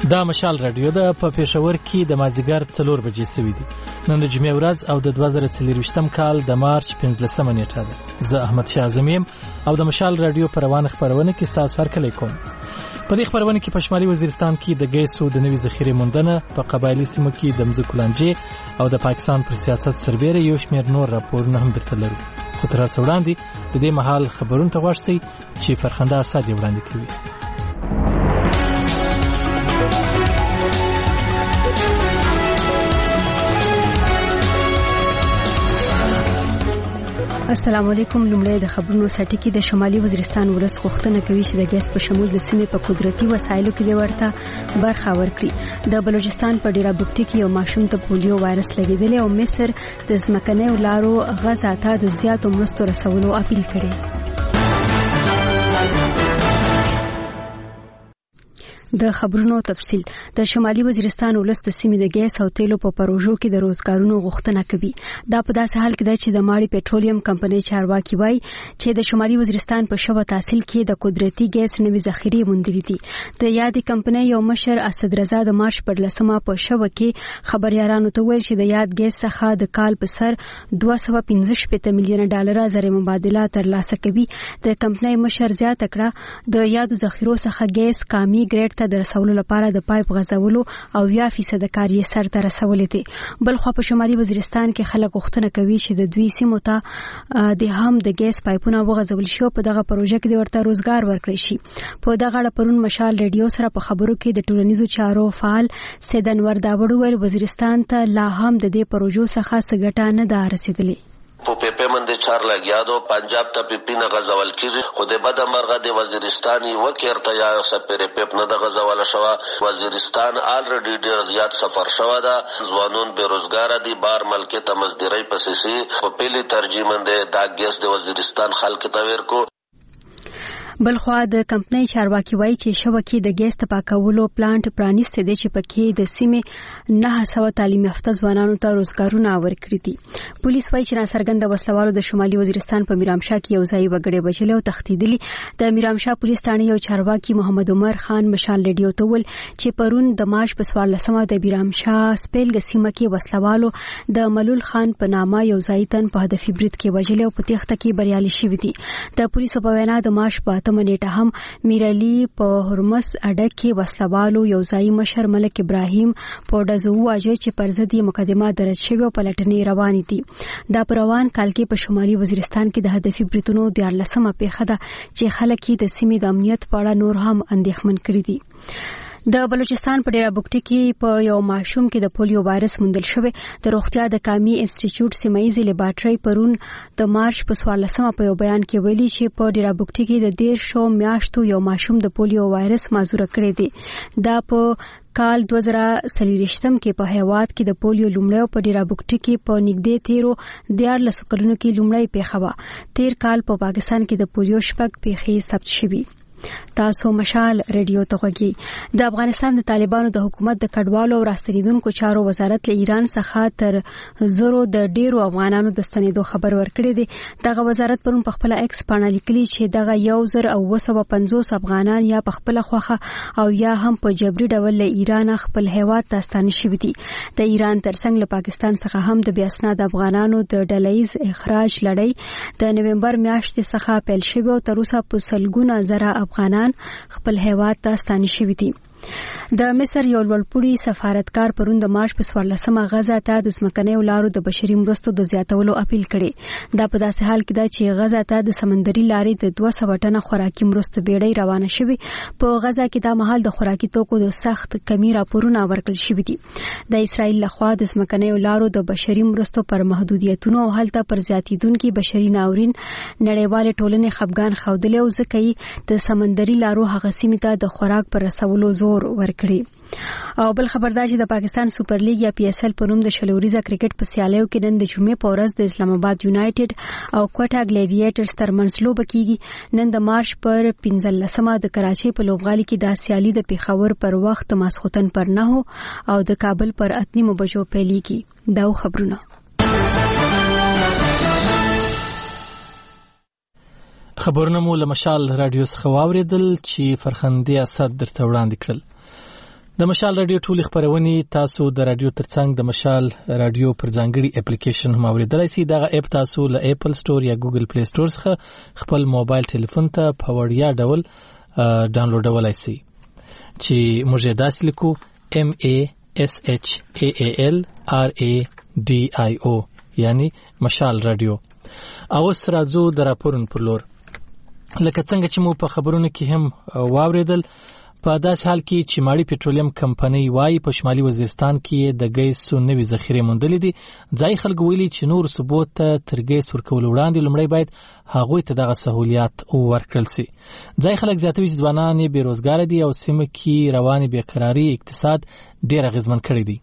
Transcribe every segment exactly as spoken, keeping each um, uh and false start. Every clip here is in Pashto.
دا مشال رادیو ده په پېښور کې د مازدیګر څلور بجې سوي دي. نن د جمعې ورځ او د دوه زره څلرویشتم کال د مارچ پنځلسمه نیټه ده. زه احمد شاه اعظم یم او د مشال رادیو په روانه خپرونه کې ستاسو هرکلی کوم. په دې خپرونه کې په شمالي وزیرستان کې د ګیسو د نوي ذخیرې موندنه، په قبایلي سیمو کې د مځکو لانجې او د پاکستان پر سیاست سربېره یو شمېر نور راپورونه هم درته لرو. خو تر هر څه وړاندې د دې مهال خبرونو ته غوږ شئ چې فرخنده اسد یې وړاندې کوي. السلام علیکم. لومړی د خبرونو سرټکی د شمالي وزیرستان ولس غوښتنه کوي چې د ګیس په شمول د سیمې په قدرتي وسایلو کې د ورته برخه ورکړي. د بلوچستان په ډیرا بوکټي کې یو ماشوم ته پولیو وایرس لګېدلی او مصر د ځمکنیو لارو غزا ته د زیاتو مرستو رسولو اپیل کړی. د خبرونو تفصیل. د شمالي وزیرستان ولس د سیمې د ګیس او تیلو په پروژو کې د روزګارونو غوښتنه کوي. دا په داسې حال کې ده چې د ماړي پټرولیم کمپنۍ چارواکي وایي چې د شمالي وزیرستان په شوه تحصیل کې د قدرتي ګیس نوي ذخیرې موندلې دي. د یادې کمپنۍ یو مشر اسد رضا د مارچ پر لسمه په شوه کې خبريالانو ته ویل چې د یاد ګیس څخه د کال په سر دوه سوه پنځه شپېته میلیونه ډالر زر مبادله ترلاسه کوي. د کمپنۍ مشر زیاته کړه د یادو ذخیرو څخه ګیس کامي ګریډ ته د رسولو لپاره د پایپ غځولو او یا فیصد کار یې سر ته رسولې دي. بل خو په شمالي وزیرستان کې خلک غوښتنه کوي چې د دوی سیمو ته د هم د ګیس پایپونه وغځول شي او په دغه پروژه کې د ورته روزګار ورکړي شي. په دغه اړه پرون مشال ریډیو سره په خبرو کې د ټولنیزو چارو فعال سید انور داوړ وویل وزیرستان ته لا هم د دې پروژو څخه څه ګټه نه ده رسیدلې. په پیپې باندې چار لګیا دو پنجاب ته پیپینه غزول کیږي خو د بد مرغه د وزیرستاني وکړته یا سپېره پیپ نه د غزول شوه. وزیرستان آلریډي ډیر زیات سفر شوه ده. ځوانون بیروزګار دي، بار ملک ته مزدوري پسې په پیلي ترجمه ده دا ګیس د وزیرستان خلک ته ورکو. بل خو د کمپنۍ چارواکي وایي چې شوکې د ګیس ته پاکولو پلانټ پرانیسته دي چې پکې د سیمې نه سوه تعلیم یافته ځوانانو ته روزګارونه ورکړي دي. پولیس وایي چې ناڅرګنده وسلوالو د شمالي وزیرستان په میرامشاه کې یو ځای وګړي وژلي او تښتېدلي. د میرامشاه پولیس ثانیې یو چارواکي محمد عمر خان مشال ریډیو ته وویل چې پرون د مارچ په څوارلسمه د میرامشاه سپیلګ سیمه کې وسلوالو د ملول خان په نامه یو ځای تن په هدفي برید کې وژلي او په تېښته کې بریالي شوي دي. د پولیسو په وینا د مارچ په منېټه هم میرعلی په هرمس اډه کې وسلوالو یو ځای مشر ملک ابراهیم په ډزو واجه چې پر ضد مقدمه درج شوی او پلټنې روانې دي. دا په روان کال کې په شمالي وزیرستان کې د هدفي بریدونو دیارلسمه پیښه ده چې خلک یې د سیمې د امنیت په اړه نور هم اندېښمن کړي دي. د بلوچستان په ډیرا بوکټي کې په یو ماشوم کې د پولیو وایرس موندل شوی. د روغتیا د کامي انسټیټیوټ سیمایي لیبارټري پرون د مارچ په څوارلسمه په یو بیان کې ویلي چې په ډیرا بوکټي کې د دیر شو میاشتو یو ماشوم د پولیو وایرس معذوره کړی دی. دا په کال دوه زره څلرویشتم کې په هیواد کې د پولیو لومړی په ډیرا بوکټي کې په نږدې تیرو دیارلسو کلونو کې لومړی پیښه وه. تیر کال په پاکستان کې د پولیو شپږ پیښې ثبت شوي. تاسو مشال ریډیو ته غوږی. د افغانستان د طالبانو د حکومت د کډوالو او راستنیدونکو چارو وزارت له ایران څخه تر زرو د ډیرو افغانانو د ستنېدو خبر ورکړی دی. دغه وزارت پرون په خپل ایکس باندې لیکلي چې دغه یو زر او اوه سوه پنځوس افغانان یا په خپل خوخه او یا هم په جبري ډول له ایران خپل هیواد ته ستانه شوي دي. د ایران ترڅنګ له پاکستان څخه هم د بې اسناده افغانانو د ډلهییز اخراج لړۍ د نومبر میاشتې څخه پیل شوې او تر اوسه په سلګونه زره افغانان خپل هیواد ته ستانه شوي دي. د مصر یو لوړپوړي سفارتکار پرون د مارچ په څوارلسمه غزا ته د ځمکنیو لارو د بشري مرستو د زیاتولو اپیل کړی. دا په داسې حال کې ده چې غزا ته د سمندري لارې د دوه سوه ټنه خوراکي مرستو بیړۍ روانه شوې. په غزا کې دا مهال د خوراکي توکو د سخت کمی راپورونه ورکړل شوي دي. د اسرائیل لخوا د ځمکنیو لارو د بشري مرستو پر محدودیتونو او هلته پر زیاتیدونکي بشري ناورین نړیوالې ټولنې خفګان ښودلی او ځکه یې د سمندري لارو هغه سیمې ته د خوراک پر رسولو زور ورکړي. او بل خبردار چې د پاکستان سپر لیګ یا پی ایس ایل په نوم د شلوریزه کرکټ په سیالیو کې نن د جمعې په ورځ د اسلام آباد یونایټډ او کوټا ګلیډیټرز ترمنځ لوبه کیږي. نن د مارچ پر پنځلسمه د کراچۍ په لوبغالي کې دا سیالي د پیښور پر وخت ماسخوتن پر نه او د کابل پر اتنیمو بجو پیلېږي. دا خبرونه. خبرونه مو له مشال رادیو څخه واوریدل چې فرخنده اسد درته وړاندې کړل. د مشال رادیو ټول خبرونه تاسو د رادیو ترڅنګ د مشال رادیو پر ځانګړي اپلیکیشن هم اوریدلای شئ. دا اپ تاسو له اپل سٹور یا ګوګل پلی سٹور څخه خپل موبایل ټلیفون ته په وړیا ډول ډاونلوډولای شئ چې موږ یې داسې لیکو M A S H A A L R A D I O یعنی مشال رادیو. او سرازو د راپورن پر لور لکه څنګه چې مو په خبرونو کې هم واوریدل، په داس حال کې چې ماړی پټرولیم کمپنۍ وايي په شمالي وزیرستان کې د ګیسو نوې ذخیره موندلې دي. ځای خلک ویلي چې نور ثبوت تر ګیس ورکول وړاندې لومړی باید هغوی ته دغه سہولیات ورکړل شي. ځای خلک زیاتوي چې ځوانان یې بیروزګار دي او سیمه کې روانې بیکراري اقتصاد ډېر اغیزمن کړی دی.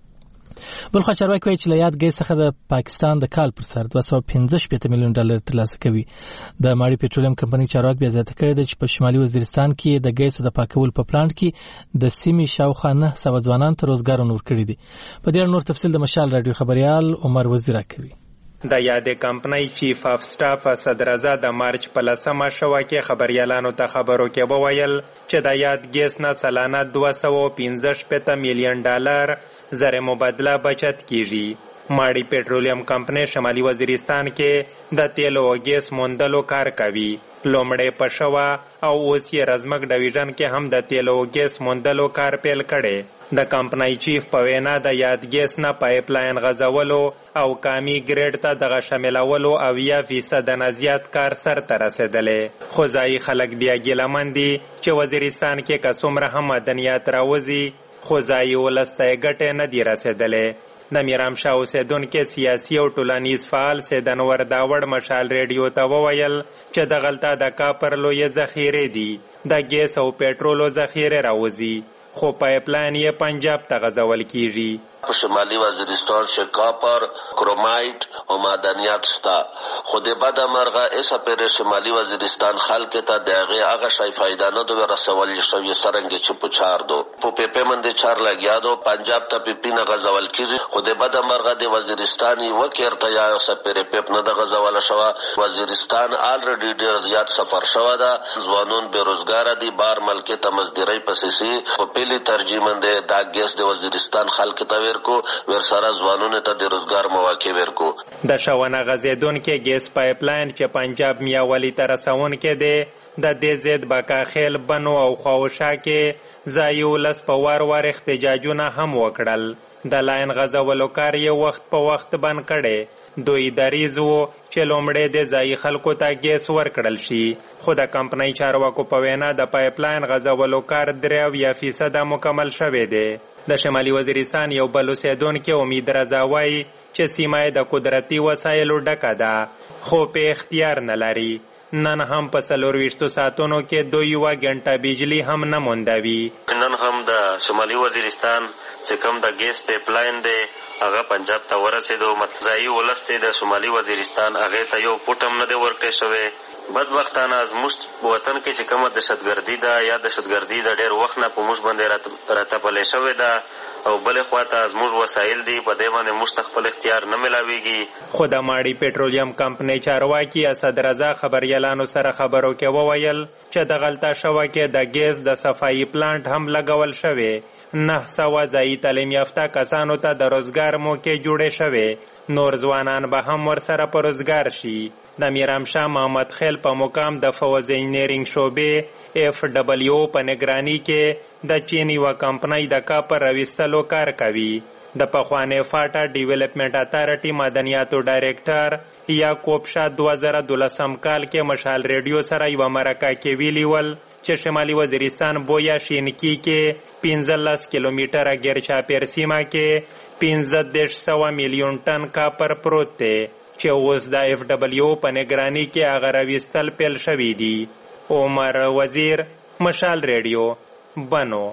بلخو چارواکي وایي چې له یاد ګیس څخه د پاکستان د کال پر سر دوه سوه پنځه شپېته میلیون ډالر ترلاسه کوي. د ماړی پټرولیم کمپنۍ چارواکي بیا زیاته کړې ده چې په شمالي وزیرستان کې د ګیسو د پاکولو په پلانټ کې د سیمې شاوخوا نه سوه ځوانان ته روزګار ورکړي دي. په دې اړه نور تفصیل د مشال رادیو خبريال عمر وزیر کوي. د یادې کمپنۍ چیف اف سټاف صدرزا د مارچ په لسمه شوه کې خبريالانو ته خبرو کې وویل چې د یاد ګیس نه سالانه دوه سوه پنځه شپېته میلیون ډالر زر مبادله بچت کیږي. ماړی پټرولیم کمپنۍ شمالي وزیرستان کې د تیلو او ګیس موندلو کار کوي. لومړی په شوه او اوس یې رزمک ډویژن کې هم د تیلو او ګیس موندلو کار پیل کړي. د کمپنۍ چیف په وینا د یاد ګیس نه پایپ لاین غځولو او کامی ګریډ ته دغه شاملولو اویا فیصد نه زیات کار سرته رسېدلی. خو ځایي خلک بیا ګیلمن دي چې وزیرستان کې که څومره هم مدنیات راوځي خو ځایي ولس ته یې ګټې نه دي رسېدلی. د میرامشاه اوسېدونکي سیاسي او ټولنیز فعال سید انور داوړ مشال ریډیو ته وویل چې دغلته د کاپر لویې ذخیرې دي، د ګیس او پېټرولو ذخیرې راوځي خو پایپ لاین یې پنجاب ته غځول کیږي. په شمالي وزیرستان کې کاپر، کرومایټ او معدنیات شته، خو د بد مرغه ایسه پر شمالي وزیرستان خلک ته دغه هغه شای فائدہ نه دوی رسول شوی سرنګ چې پچار دو په پیپې منده چار لګیا دو پنجاب ته پیپی نه غځول کیږي. خو د بد مرغه د وزیرستاني وکړه یا سپر پیپ نه د غځول شوی. وزیرستان الریډي ډیر زیات سفر شوی دا، ځوانون بیروزګار دي، بار ملک ته مزدوري پسې په پیلي ترجمنده دا ګیس د وزیرستان خلک ته ورکو ورسره ځوانونه ته د روزګار مواقع ورکو. د شاونه غځېدونکي ګیس پایپ لاین چې پنجاب میاوالي ته رسونکی دی د دې ضد بکاخیل، بنو او خواوشا کې ځایي ولس په وار وار احتجاجونه هم وکړل. د لاین غځولو کار یې وخت په وخت بند کړی. دوی دریځ و چې لومړی د ځایي خلکو ته ګیس ورکړل شي. خو د کمپنۍ چارواکو په وینا د پایپ لاین غځولو کار درې اویا فیصده مکمل شوی دی. د شمالي وزیرستان یو بل اوسېدونکی امید رضا وایي چې سیمه د قدرتي وسایلو ډکه ده خو په اختیار نه لري. نن هم په څلورویشتو ساعتونو کې دوی یوه ګنټه بجلي هم نه موندوي. نن هم د شمالي وزیرستان چې کوم د ګیس پیپ لاین دی هغه پنجاب ته ورسېدو. ځایي ولس ته د شمالي وزیرستان هغې ته یو فوټ هم نه دی ورکړی شوی. بدبختانه زموږ وطن کې چې کومه دهشتګردي ده یا دهشتګردي د ډېر وخت نه په موږ باندې راتپلې شوې ده او بلې خواته زموږ وسایل دي په دې باندې موږ ته خپل اختیار نه میلاویږي. خو د ماړی پټرولیم کمپنۍ چارواکي اسد رضا خبریالانو سره خبرو کې وویل چې دغلته شوه کې د ګیس د صفایي پلانټ هم لګول شوی. نه سوه ځایي تعلیم یافته کسانو ته د روزګار موقع جوړې شوې. نور ځوانان به هم ورسره په روزګار شي. د میرامشاه محمد خیل په مقام د فوز انجینرینګ شعبې اف ډبلیو په نگرانی کې د چین یوه کمپنۍ د کاپر راویستلو کار کوي. د پخواني فاټا ډیولپمنټ اتارټي مدنیاتو ډایرکټر یعقوب شاه دوه زره دولسم کال کې مشال ریډیو سره یوه مرکه کې ویلي ول چې شمالي وزیرستان بویا شینکي کې پنځلس کیلومتره ګیر چاپیر سیمه کې پنځه دېرش سوه میلیون ټن کاپر پروت دی چې اوس د اف ډبلیو په نگرانی کې هغه راویستل پیل شوي دي. عمر وزیر، مشال ریډیو، بنو.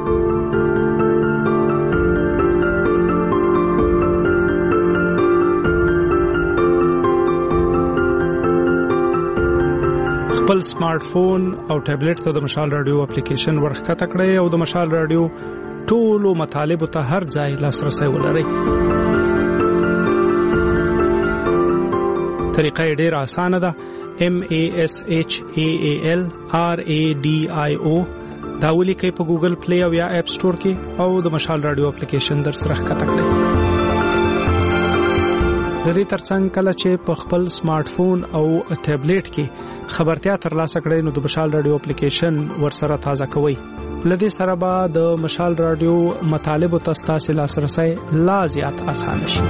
خپل سمارټ فون او ټابلیټ ته د مشال رادیو اپلیکیشن ورښکته کړئ او د مشال رادیو ټولو مطالبو ته هر ځای لاسرسی ولرئ. طریقه یې ډېره اسانه ده. M A S H A A L R A D I O دا ولیکئ په ګوګل پلی او یا اپ سٹور کې او د مشال رادیو اپلیکیشن در سره ښکته کړئ. د دې ترڅنګ کله چې په خپل سمارټ فون او ټابلیټ کې خبرتیا ترلاسه کړئ نو د مشال رادیو اپلیکیشن ورسره تازه کوئ. لدې سره به د مشال رادیو مطالب او تاسو لاسرسي لا زیات آسان شي.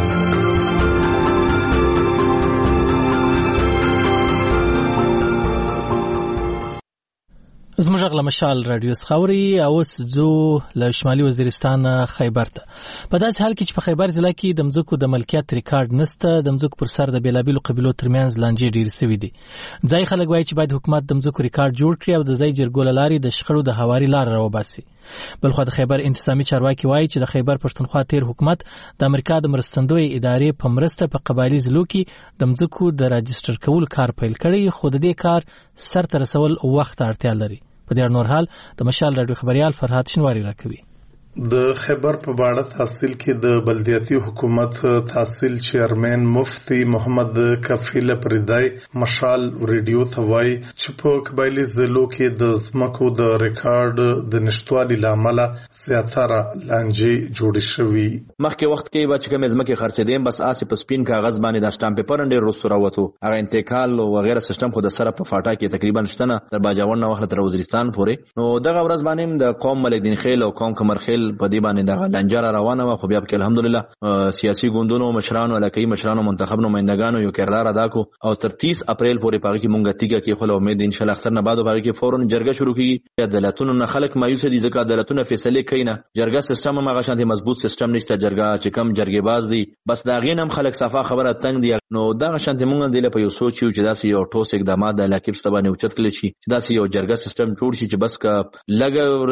زموږ غل مشال رادیو خاوري او سزو له شمالي وزیرستان خیبر ته. په داسې حال کې چې په خیبر ضلع کې د مځکو د ملکیت ریکارډ نشته، د مځکو پر سر د بیلابیلو قبیلو ترمنځ لانجې ډېرې سوي دي. ځای خلک وایي چې باید حکومت د مځکو ریکارډ جوړ کړي او د ځای جرګو له لارې د شخړو د هواري لار راوباسي. بلخو د خیبر انتظامی چارواکي وایي چې د خیبر پښتونخوا تیر حکومت د امریکا د مرستندوی ادارې په مرسته په قبایلی ضلعو کې د مځکو د راجستر کول کار پیل کړی، خو د دې کار سر ته رسول وخت اړتیا لري. په دې نور حال د مشال رادیو خبريال فرهاد شنواری راکوي. د خیبر په باړه تحصیل کې د بلدیاتي حکومت تحصیل چیرمن مفتی محمد کفیل پردای مشال ریډیو ته وایي چې په قبایلی ضلعو کې د ځمکو د ریکارډ د نشټوالي لامل زیاتره لانجې جوړې شوې. مخکې وخت کې به چې کوم ځمکې خرڅېدې بس آسې په سپین کاغذ باندې د سټامپ پیپر ډېر روسو راوته، هغه انتقال او وغیرہ سیستم خو د سره په فاټا کې تقریبا شته نه تر باجوړ نه وخت تر وزیرستان پورې. نو دغه ورځ باندې د قوم ملک دین خیل او قوم کمر خیل په دې باندې د لنجر روانه و، خو بیا په الحمدلله سیاسي ګوندونو مشرانو علاقائی مشرانو منتخب نمائندگانو یو کردار ادا کو او تر تیس اپریل پورې پاره کې مونږه تیګه کې خو امید ان شاء الله اختر نه بعد پاره کې فورن جرګه شروع کیږي. عدالتونو نه خلک مایوس دي ځکه عدالتونو فیصله کوي نه، جرګه سیستم هم هغه شانتي مضبوط سیستم نشته، جرګه چې کم جرګه باز دي بس دا غینم خلک صفه خبره تنگ دي. نو دا شانتي مونږ دې په یو سوچ یو چې داسې یو ټوس اقدامات د علاقې په باندې اوچت کړي شي چې داسې یو جرګه سیستم جوړ شي چې بس کا لګ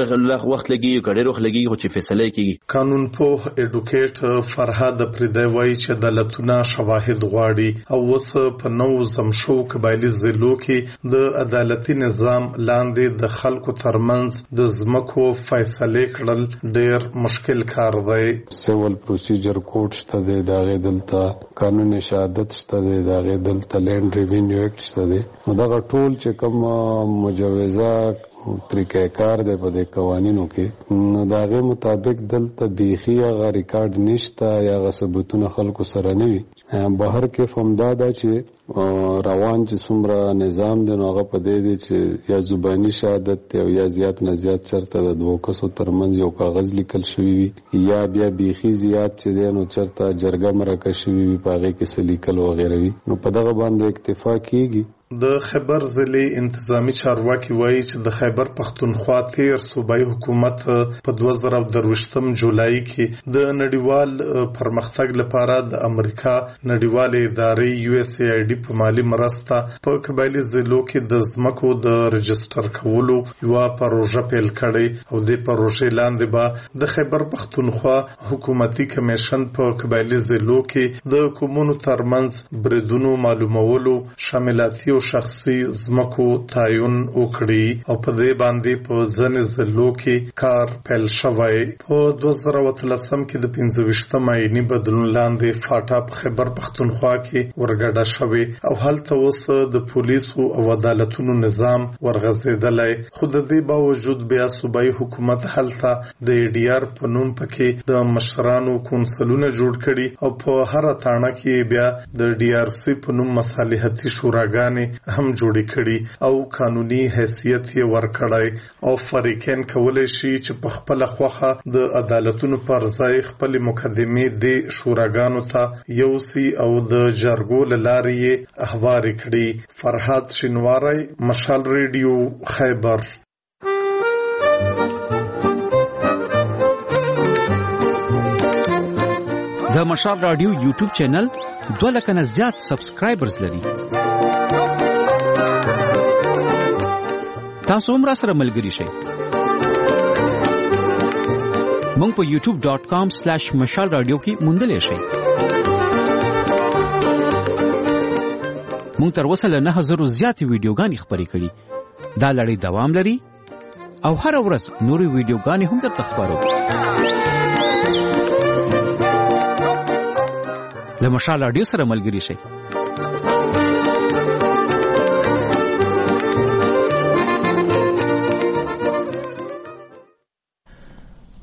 وخت لګي کډېر وخت لګي خو چې فیصله کوي. قانون پوه اډوکیټ فرهاد پردای وایي چې عدالتونه شواهد غواړي او اوس په نو زمشو قبایلی ضلعو کې د عدالتي نظام لاندې د خلکو ترمنځ د ځمکو فیصله کړل ډېر مشکل کار دی. سیول پروسیجر کوډ شته دی، داغه دلته قانون شهادت شته دی، داغه دلته لینډ ریوینیو ایکټ شته دی. نو دا ټول چې کوم مجوزه طریقه کار دی په دې قوانینو کې، نو داغه مطابق دلته بیخي هغه ریکارډ نشته یا غ ثبوتونه خلکو سره نه وي. بهر کې فهمداده چې روان چې څومره نظام دی نو هغه په دې دی چې یا زبانی شهادت او یا زیات نه زیات چرته د دوه کسو ترمنځ یو کاغذ لیکل شوی وي یا بیا بیخي زیات چې دی نو چرته جرګه مرکه شوی وي په هغه کې څه لیکل وغیره وي. نو په دغه باندې اکتفا کیږي. د خیبر ضلع انتظامی چارواکي وایي چې د خیبر پښتونخوا تیر صوبایي حکومت په دوه زره درویشتم جولای کې د نړیوال پرمختګ لپاره د امریکا نړیوالې ادارې یو اس ای آی ډي په مالی مرسته په قبایلی ضلعو کې د ځمکو د رجستر کولو یو پروژه پیل کړې او د پروژې لاندې به د خیبر پښتونخوا حکومتي کمیشن په قبایلی ضلعو کې د کومونو ترمنځ بریدونو معلومولو شاملاتي او شخصي ځمکو تعین وکړي او په دې باندې په ځنې ضلعو کې کار پیل شوی. په دوه زره اتلسم کې د پنځه ویشتم آئیني بدلون لاندې فاټا په خیبر پښتونخوا کې ورګډه شوی او هلته اوس د پولیسو او عدالتونو نظام ورغځېدلی، خو د دې باوجود بیا صوبایي حکومت هلته د ای ډي آر په نوم پکې د مشرانو کونسلونه جوړ کړي او په هر تاڼه کې بیا د ډي آر سی په نوم مصالحتي شوراګانې هم جوړې کړي او قانوني حیثیت یې ورکړی او فریقین کولای شي چې په خپل خوخه د عدالتونو پر ځای خپل مقدمې د شوراګانو ته یوسي او د جرګو له لارې احوار کړي. فرهاد شنواری، مشال ریډیو، خیبر. د مشال رادیو یوټیوب چینل دوه لک نه زیات سبسکرایبرز لري. تاسو هم را سره ملګری شئ. مونږ په یوټیوب ډاٹ کام سلیش مشال رادیو کې موندلی شئ. مونږ تر اوسه له نه زرو زیاتې ویډیوګانې خپرې کړي. دا لړۍ دوام لري او هر ورځ نورې ویډیوګانې هم درته خپرو. له مشال رادیو سره ملګری شئ.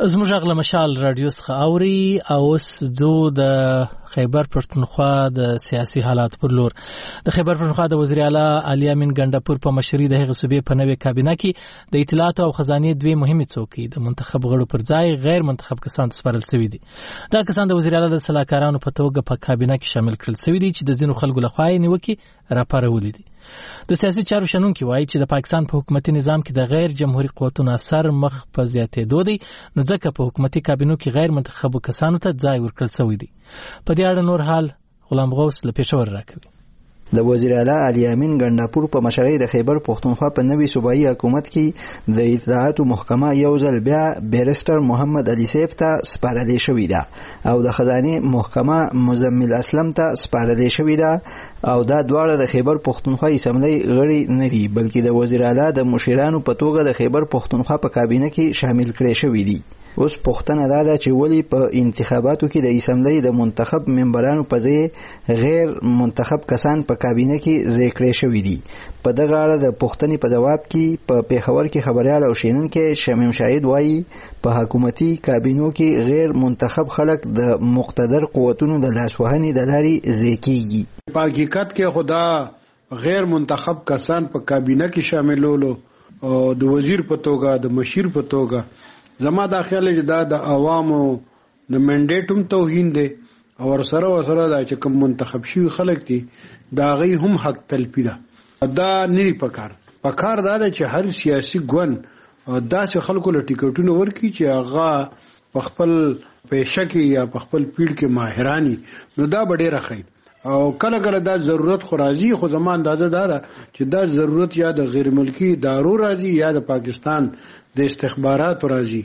زموږ غل مشال رادیو څخه اوري او اوس زو د خیبر پښتونخوا د سیاسي حالات پر لور د خیبر پښتونخوا د وزیر اعلی علي امین ګنداپور په مشرۍ د هغه صوبې په نوې کابینه کې د اطلاعات او خزانه دوی مهمه څوکۍ د منتخب غړو پر ځای غیر منتخب کسان سپارل شوی دي. دا کسان د وزیر اعلی د صلاحکارانو په توګه په کابینه کې شامل کړل شوی دي چې د ځینو خلکو لخوا یې نیوکې راپارولې دي. د سیاسي چارو شنونکي وایي چې د پاکستان په حکومتي نظام کې د غیر جمهوریت قوتونو اثر مخ په زیاتېدو دی، نو ځکه په حکومتي کابینو کې غیر منتخب کسانو ته ځای ورکړل شوی دی. په دې اړه نور حال غلام غوث له پېښور راکوي. د وزیر اعلی علي امین ګنداپور په مشرۍ د خیبر پښتونخوا په نوي صوبایي حکومت کې د اطلاعاتو محکمه یو ځل بیا بیرستر محمد علي سیف ته سپارلې شوې ده او د خزانه محکمه مزمل اسلم ته سپارلې شوې ده او دا دواړه د خیبر پښتونخوا اسمبلی غړي نه دي بلکې د وزیر اعلی د مشیرانو په توګه د خیبر پښتونخوا په کابینه کې شامل کړي شوې دي. اوس پښتنه دا ده چې ولی په انتخاباتو کې د اسمبلی د منتخب ممبرانو په ځای غیر منتخب کسان په کابینه کې ځای کړي شوي دي. په دغه اړه د پښتنې په جواب کې په پیښور کې خبريال او شینونکي شمیم شاهد وایي په حکومتي کابینو کې غیر منتخب خلک د مقتدر قوتونو د لاسوهنې د لارې ځای کیږي. په حقیقت کې خدا غیر منتخب کسان په کابینه کې شاملولو او د وزیر په توګه د مشیر په توګه زما دا خیال دی دا د عوامو د منډیټ هم توهین دی او ورسره ورسره دا چې کوم منتخب شوي خلک دي دا غي هم حق تلپی ده. دا نری پکار پکار دا چې هر سیاسي ګوند داسې خلکو له ټیکټونو ورکړي چې هغه په خپل پیشه کې یا په خپل پیډ کې ماهرانی نو دا به ډېره ښه او کله کله دا ضرورت خو راځي خو زما اندازه دا ده چې دا ضرورت یا د غیر ملکی دارو راځي یا د پاکستان د استخباراتو راځي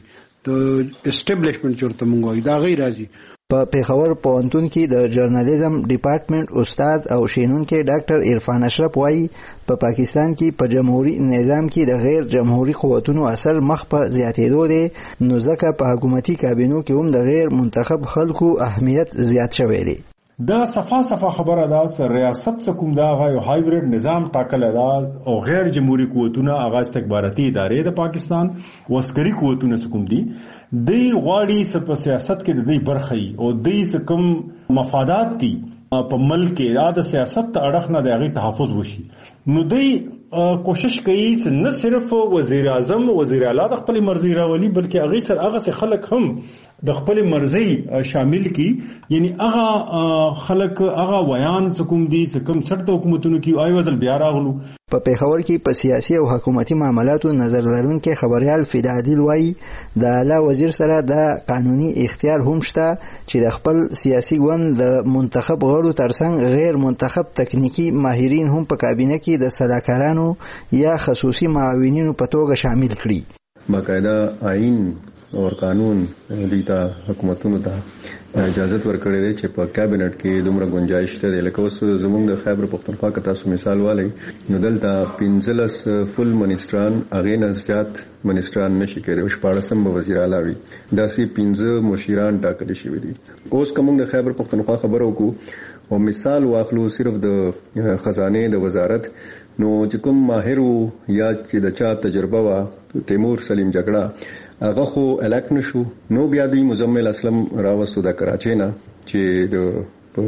د اسټابلیشمنت چورته مونږ وایي دا غیر راځي. په پیښور پوهنتون کې د جرنالیزم ډپارټمنټ استاد او شینونکي ډاکټر عرفان اشرف وایي په پا پاکستان کې په جمهوریت نظام کې د غیر جمهوریت قوتونو اثر مخ په زیاتېدو دی نو ځکه په حکومتي کابینو کې هم د غیر منتخب خلکو اهمیت زیات شوی دی. دا صفا صفا خبره ده چې ریاست څخه دا غو هایبرید نظام ټاکل ده او غیر جمهوریت قوتونه هغه استخباراتي ادارې د پاکستان وسکري قوتونه څخه دي د غواړي چې په سیاست کې د دې برخې او د دې کوم مفادات دي په ملک کې را د سیاست ته اړه نه دی تحفظ وشي نو دوی کوشش کوي چې نه صرف وزیر اعظم وزیر اعلی د خپل مرزي راولي بلکې هغه سره هغه خلک هم د خپل مرزي شامل کی یعنی هغه خلک هغه ویان کوم دي چې کوم سرته حکومتونو کې آی وزل بیا راغلو. په پیښور کې په سیاسي او حکومتي معاملاتو نظر لرونکي خبريال فدادیل وایي د اعلی وزیر سره د قانوني اختیار هم شته چې د خپل سیاسي ګوند د منتخب غړو ترڅنګ غیر منتخب تکنیکی ماهرین هم په کابینه کې د صلاحکارانو یا خصوصي معاونینو په توګه شامل کړي. باقاعده آئین او قانون دیتا حکومتونو ته اجازه ورکړې ده چې په کابینټ کې دومره گنجائش شته لکه اوس زموږ د خیبر پښتونخوا کې تاسو مثال والی نو دلته پنځلس فل منیسټران هغه نه زیات منیسټران نشي کېدای او شپاړسم وزیر اعلی وي داسې پنځه مشیران ټاکل شوي دي. اوس کوم د خیبر پښتونخوا خبرو کو او مثال واخلو صرف د خزانه د وزارت نو چې کوم ماهر یا چې د چا تجربه وا تیمور سلیم جګړه هغه خو الک نشو نو بیا دوی مزمل اسلم راوستو د کراچۍ نه چې د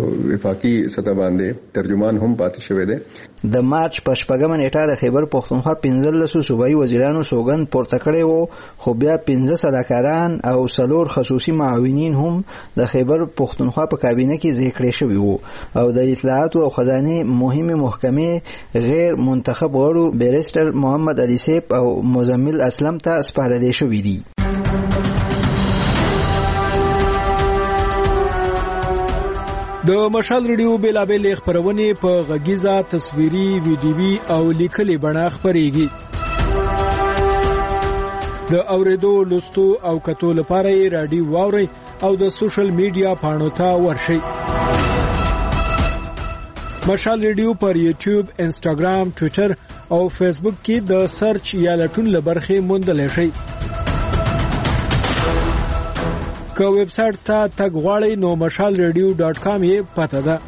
وفاقي سطح باندې ترجمان هم پاتې شوی دی. د مارچ په شپږمه نیټه د خیبر پښتونخوا پنځلس صوبایي وزیرانو سوګند پورته کړی وو خو بیا پنځه صلاحکاران او څلور خصوصي معاونین هم د خیبر پښتونخوا په کابینه کې ځای کړی شوي وو او د اطلاعاتو او خزانه مهمه محکمې غیر منتخب غړو بیرستر محمد علي سیف او مزمل اسلم ته سپارلې شوي دي. د مشال ریډیو بیلابل خبرونه په غږیزه تصویري ویډیوي او لیکلي بڼه خبريږي. د اوریدو لوستو او کتو لپاره رادیو واوري او د سوشل میډیا پاڼو ته ورشي. مشال ریډیو پر یوټیوب، انسټاګرام، ټوئیټر او فیسبوک کې د سرچ یا لټون لبرخه موندل شي. که ویب سټ ته تګ غواړئ نو مشال ریډیو ډاټ کام یې پته ده.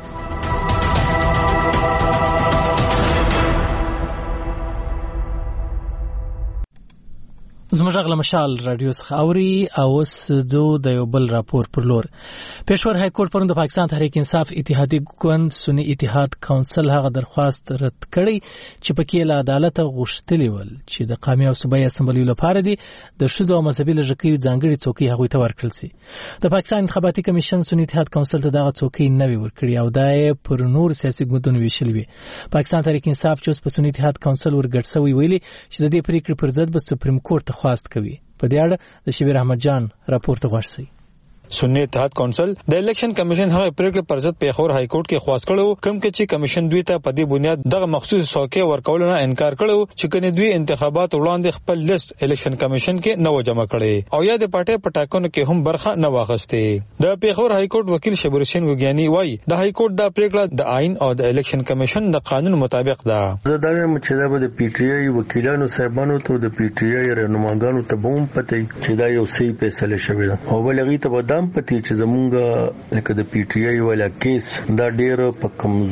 زموږ غل مشال رادیو څخه اوري او اوس زو د یو بل راپور پر لور. پېښور های کورټ پرون د پاکستان تحریک انصاف اتحادی ګوند سنی اتحاد کونسل هغه درخواست رد کړی چې پکې له عدالت غوښتلی ول چې د قومي او صوبایي اسمبلی لپاره دي د شذو او مذهبي لږکیو ځانګړي څوکۍ هغوی ته ورکړل شي. د پاکستان انتخاباتي کمیشن سنی اتحاد کونسل ته دغه څوکۍ نوي ورکړي او دا پر نور سیاسي ګوندونو ویشل وي. پاکستان تحریک انصاف چې په سنی اتحاد کونسل ورګډ شوی ویلي چې د دې پریکړې پر ضد به سپریم کورټ خواست کوي. په دې اړه د شبیر احمد جان راپور ته غوښتي. سنی اتحاد کونسل د الیکشن کمیشن هغه پریکړه پر ضد پیښور های کورټ کې خواست کړو کوم کې چې کمیشن دوی ته په دې بنیاد دغه مخصوص څوکۍ ورکول نه انکار کړو چې کني دوی انتخابات وړاندې خپل لیست الیکشن کمیشن کې نو جمع کړي او یا د پټه پټاکونو کې هم برخه نه واغسته. د پیښور های کورټ وکیل شبیر حسین ګوګیانی وایي د های کورټ د پریکړه د آئین او د الیکشن کمیشن د قانون مطابق ده. زه دا وایم چې د پی ټی آی وکیلانو صاحبانو ته د پی ټی آی رهنماګانو ته به هم پته چې دا یو صحیح فیصله شوی ده او بل هغه ته به دام پته چې زمونږ لکه د پی ټی آی ولا کیس دا ډېر په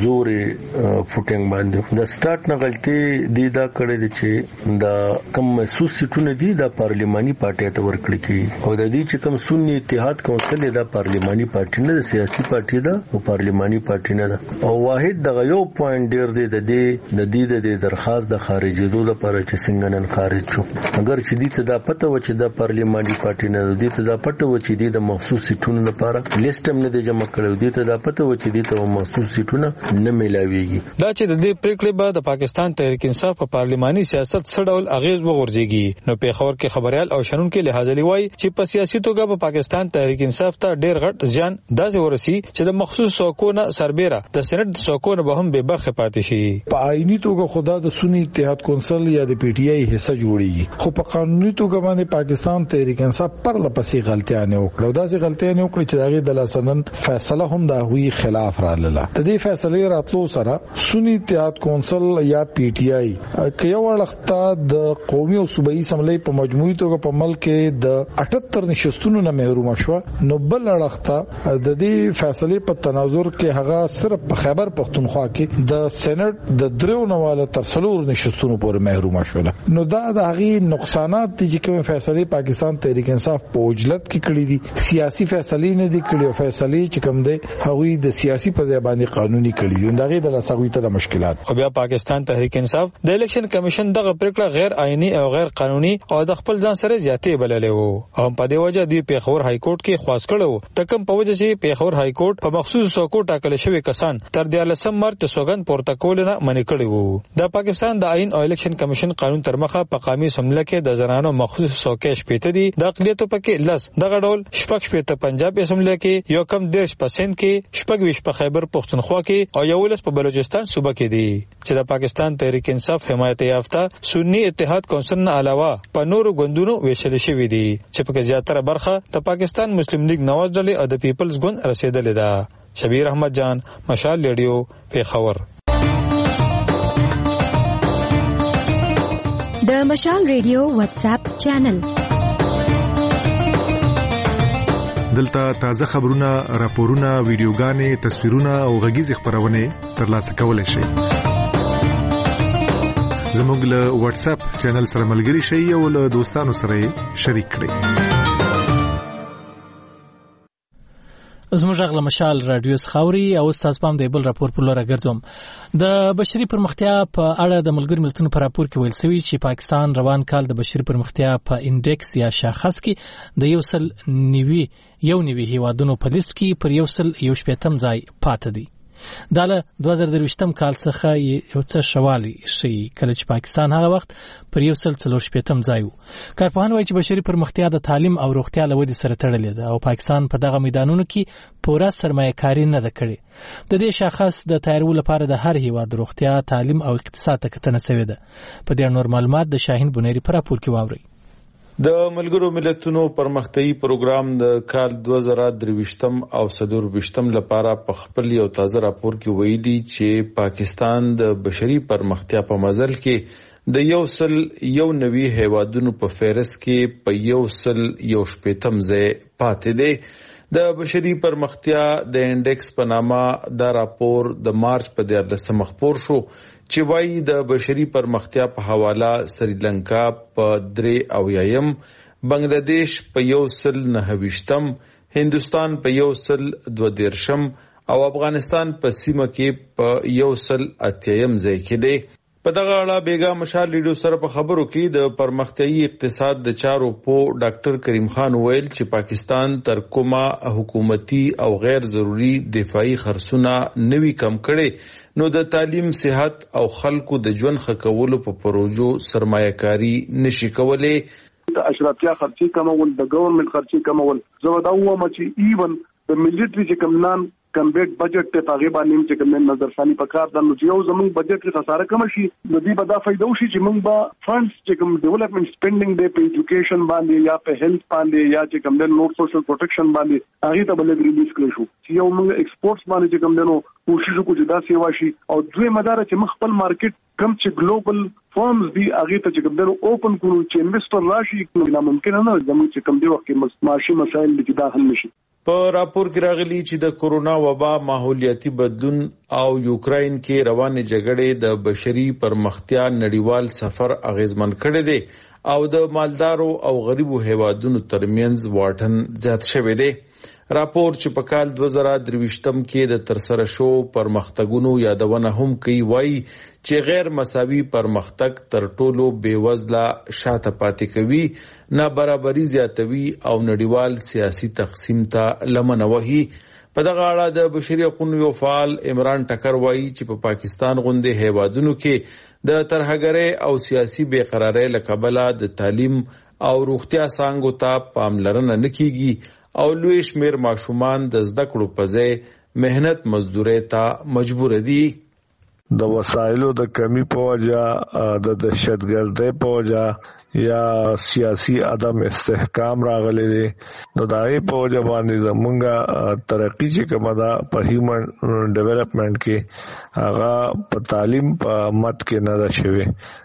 کمزوري فوټینګ باندې د سٹارټ نه غلطي دی دا کړی چې دا کم محسوس سیټونه دي د پارلیماني پارټي ته ورکړي کی او د دې چې کم سنی اتحاد کونسل دا پارلیماني پارټي نه د سیاسي پارټي ده او پارلیماني پارټي نه ده او واحد دغه یو پوینټ ډېر دی د دې د دې د درخواست د خارجېدو لپاره چې څنګه نن خارج شو اگر چې دې ته دا پته و چې د پارلیماني پارټي نه دې ته دا پته و چې د مخصوص سیټونه لپاره لیست هم نه دی جمع کړو دي ته دا پته و چې دي ته محسوس سیټونه نه ملاويږي. دا چې د دې پریکړې به د پاکستان تحریک انصاف په پارلیماني سیاست څه ډول اغیز وغورځيږي. نو پیښور کې خبريال او شنونکو لحاظ لوي چې په سیاسي توګه په پاکستان تحریک انصاف ته ډېر غټ ځان داسې ورسي چې د مخصوص څوکونه سربېره د سېنات څوکونه به هم به برخه پاتې شي. په آئینی توګه خدا د سنی اتحاد کونسل یا د پی ټی آی حصہ جوړیږي خو په قانوني توګه باندې پاکستان تحریک انصاف پر لپسې غلطیاں وکړه. دا سي غلطیاں وکړي چې دغه د لسنن فیصله هم د هوی خلاف را لاله. د دې فیصله راتلو سره سنی اتحاد کونسل یا پی ټی آی کې یو وخت د قومي او صوبایي اسمبلی په مجموعي توګه په ملک کې د اٹهتر نشستونو نه محروم شو. نو بل وخت د دې فیصله په تناظر کې هغه صرف په خیبر پختونخوا کې د سېنات د درو نواله تر څلور نشستونو پورې محروم شو. نو دا د هغه نقصانات دي چې کوم فیصله پاکستان تحریک انصاف په اوجلت کې کړې دي سیاسي فیصله نه دي کړي او فیصله چې کوم دی هغوی د سیاسي په ځای باندې قانوني کړي دي دغه د لاسوي ته د مشکلات. خو بیا پاکستان تحریک انصاف د الیکشن کمیشن دغه پریکړه غیر آئینی او غیر قانوني او د خپل ځان سره زیاتې بللې وو او په دې وجه دی پیښور های کورټ کې خواست کړو تکم په وجه چې پیښور های کورټ په مخصوص څوکو ټاکل شوی کسان تر دیارلسم مارچ سوګند پورته کول نه منې کړی وو. د پاکستان د آئین او الیکشن کمیشن قانون تر مخه په قومي اسمبلی کې د زنانو مخصوص څوکۍ شپېته دي د اقلیتو پکې لس دغه ډول شپږ شپېته پنجاب اسمبلی کې یو کم دیرش په سند کې شپږ ویشت په خیبر پختونخوا کې او یولس په بلوچستان صوبه کې دي چې د پاکستان تحریک انصاف حمایت یافته سنی اتحاد کونسل نه علاوه په نورو ګوندونو ویشل شوی دي چې په زیاتره برخه د پاکستان مسلم لیگ نواز ډلې او د پیپلز ګوند رسیدلې ده. شبیر احمد جان مشال ریډیو پیښور. د مشال ریډیو واتس اپ چینل دلته تازه خبرونه، راپورونه، ویډیوګانې، تصویرونه او غږیز خبرونه ترلاسه کولای شئ. زموږ له واتس اپ چینل سره ملګري شئ او له دوستانو سره شریک کړئ. زموږ غل مشال رادیو خاوري او استاد پام د بل راپور په لور راګرځوم. د بشري پرمختیا په اړه د ملګرو ملتونو په راپور کې ویل شوی چې پاکستان روان کال د بشري پرمختیا په انډیکس یا شاخص کې د یو سل نیوي یو نیوي هیوادونو په لیست کې پر یو سل یو شپږم ځای پاتې دی. دا له دوه زره درویشتم کال څخه یو څه شوالي شي کله چې پاکستان هغه وخت پر یو سل څلور شپږم ځای وو. کارپوهان وایي چې بشري پرمختیا د تعلیم او روغتیا له ودې سره تړلې ده او پاکستان په دغه میدانونو کې پوره سرمایه کاری نه ده کړې. د دې شاخص د تایرولو لپاره د هر هیواد روغتیا، تعلیم او اقتصاد ته کتنه شوې ده. په دې نور معلومات د شاهین بنيري په راپور کې واوري. د ملګرو ملتونو پرمختیايي پروګرام د کال دوه زره درویشتم او څلور ویشتم لپاره په خپل یو تازه راپور کې ویلي چې پاکستان د بشري پرمختیا په مزل کې د یو سل یو نوي هیوادونو په فهرست کې په یو سل یو شپږم ځای پاتې دی. د بشري پرمختیا د انډیکس په نامه دا راپور د مارچ په دیارلسمه خپور شو چې وایي د بشري پرمختیا په حواله سریلانکا په درې اویایم، بنگلادیش په یو سل نهه ویشتم، هندوستان په یو سل دوه دیرشم او افغانستان په سیمه کې په یو سل اتیایم ځای کې دی. په دغه اړه بیګا مشال ریډیو سره په خبرو کې د پرمختیایي اقتصاد د چارو په ډاکټر کریم خان ویل چې پاکستان تر کومه حکومتي او غیر ضروري دفاعي خرڅونه نوي کم کړي نو د تعلیم، صحت او خلکو د ژوند ښه کولو په پروژو سرمایه‌کاري نشي کولای. د اشرافیه خرچي کمول، د ګورنمنت خرچي کمول، زه دا وایم چې ایون د ملټری چې کوم نن کمبیټ بجټ ته پاغي باندې چې کوم نظر ثاني پکار د نو یو زمون بجټ کې خساره کم شي، د دې په دا فائدہ وشي چې موږ به فندز چې کوم ډیولپمنٹ سپینډینګ دی په ایجوکیشن باندې یا په هیلث باندې یا چې کوم د نور سوشل پروټیکشن باندې هغه ته بل ریلیز کړی شو چې یو موږ ایکسپورټس باندې چې کوم دنو کوشش وکړو چې دا سیوا شي، او دوی مدار چې مخ خپل مارکیټ کم چې ګلوبل فارمز دی هغه ته چې کوم دنو اوپن کړو چې انویسټر راشي، نو ممکن نه زموږ چې کوم دی وخت کې معاشي مسایل دي چې داخل نشي. په راپور کې راغلي چې د کورونا وبا، ماحولیاتي بدلون او یوکراین کې روانې جګړې د بشري پرمختیا نړیوال سفر اغیزمن کړی دی او د مالدارو او غریبو هیوادونو ترمنځ واټن زیات شوی دی. راپور چې په کال دوه زره درویشتم کې د ترسره شو پرمختګونو یادونه هم کوي، وایي چې غیر مساوي پرمختګ تر ټولو بیوزله شاته پاتې کوي، نابرابري زیاتوي او نړیوال سیاسي تقسیم ته لمنه وهي. په دغه اړه د بشري حقوقو یو فعال عمران ټکر وایي چې په پاکستان غوندې هیوادونو کې د ترهګرۍ او سیاسي بې قرارۍ له کبله د تعلیم او روغتیا څانګو ته پاملرنه نه کیږي او لوی شمیر ماشومان د زده کړو په ځای مهنت مزدورۍ ته مجبور دي. د وسایلو د کمی په وجه، د دهشتګردۍ په وجه یا سیاسي عدم استحکام راغلي دي، نو دا یې په وجه باندې زمونږه ترقی چې کومه ده په هیومن ډیولپمنٹ کې هغه په تعلیم په مت کې نه ده شوی.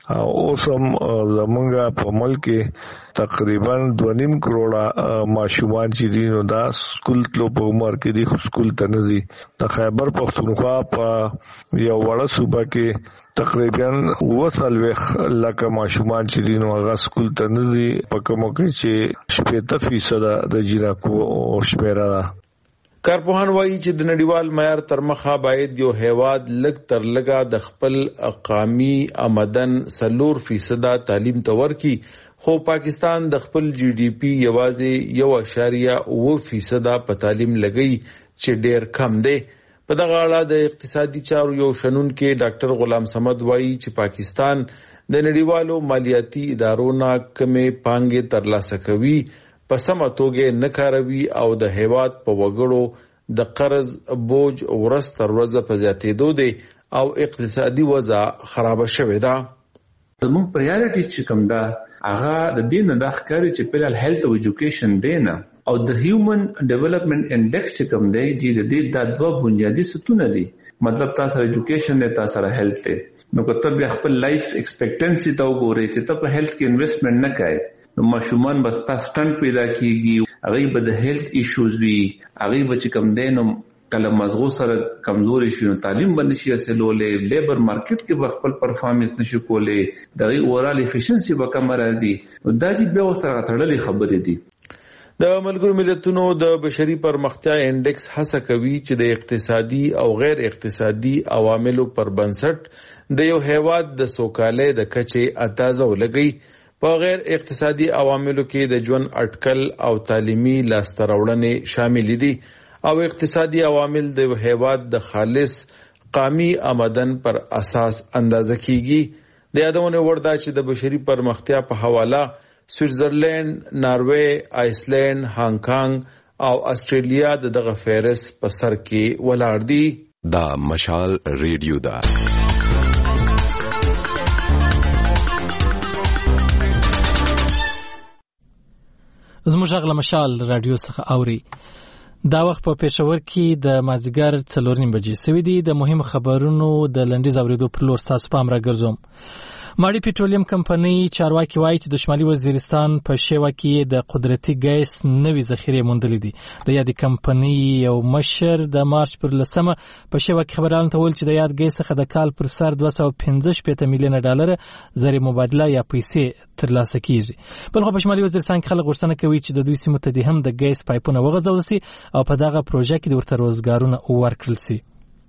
اوس هم زمونږه په ملک کې تقریبا دوه نیم کروڑه ماشومان چې دي نو دا سکول تلو په عمر کې دي، خو سکول ته نه ځي. د خیبر پختونخوا په یو وړه صوبه کې تقریبا اووه څلوېښت لکه ماشومان چې دي نو هغه سکول ته نه ځي، په کومو کې چې شپېته فیصده د جنکو شمیره ده. کارپوهان وایي چې د نړیوال معیار تر مخه باید یو هیواد لږ تر لږه د خپل قومي آمدن څلور فیصده تعلیم ته ورکړي، خو پاکستان د خپل جی ډي پی یوازې یو اعشاریه اووه فیصده په تعلیم لګوي چې ډیر کم دی. په دغه اړه د اقتصادي چارو یو شنونکي ډاکټر غلام صمد وایي چې پاکستان د نړیوالو مالیاتي ادارو نه کمې پانګې ترلاسه کوي، په سمه توګه نه کاروي او د هیواد په وګړو د قرض بوج ورځ تر ورځې په زیاتېدو دی او اقتصادي وضع خرابه شوې ده. زموږ پریارټي چې کوم ده هغه د دې نه د ښکاري چې په هیلث او ایجوکیشن دی نه، او د هیومن ډیولپمنٹ انډیکس چې کوم دی چې د دې د دوه بنیادی ستونه دي، مطلب تاسو ایجوکیشن دی، تاسو سره هیلث دی. نو که ته خپل لایف ایکسپیکټنسي ته وګورئ چې ته په هیلث کې انویسټمنټ نه کوئ نو ماشومان بس تاسو سټنټ پیدا کیږي، هغه به د هیلث ایشوز وي، هغه به چې کوم دی نو کله مزغو سره کمزوري شي، تعلیم باندې شي اصلولې، لیبر مارکیټ کې به خپل پرفارمنس نشي کولای، دغه اورال افیشنسي به کم راځي. نو دا چې بیا سره تړلې خبرې دي. د ملګرو ملتونو د بشري پرمختیا انډیکس هڅه کوي چې د اقتصادي او غیر اقتصادي عواملو پر بنسټ د یو هیواد د سوکالۍ د کچې اندازه ولګي. په غیر اقتصادي عواملو کې د ژوند اټکل او تعلیمي لاسته راوړنې شامل دي او اقتصادي عوامل د هیواد د خالص قومي آمدن پر اساس اندازه کیږي. د یادونه وردا چې د بشري پرمختیا په حواله سویټزرلند، ناروې، آیسلند، هانګ کانګ او استرالیا د دغه فهرست په سر کې ولاړ دي. دا مشال ریډیو دا زموږ غږ له مشال رادیو څخه اوري. دا وخت په پېښور کې د مازیګر څلور نیم بجې سوي دي. د مهم خبرونو د لنډیز اورېدو پر لور ستاسو پام راګرځوم. ماړی پټرولیم کمپنۍ چارواکي وایي چې د شمالي وزیرستان په شیوا کې د قدرتي ګیس نوي ذخیره موندلې دي. د یادې کمپنۍ یو مشر د مارچ پر لسمه په شیوا کې خبرانو ته ویل چې د یاد ګیس څخه د کال پر سر دوه سوه پنځه شپېته میلیونه ډالر زر مبادله یا پیسې ترلاسه کیږي. بلخو په شمالي وزیرستان کې خلک غوښتنه کوي چې د دوی سیمو ته د هم د ګیس پایپونه وغځول شي او په دغه پروژه کې د ورته روزګارونه ورکړل شي.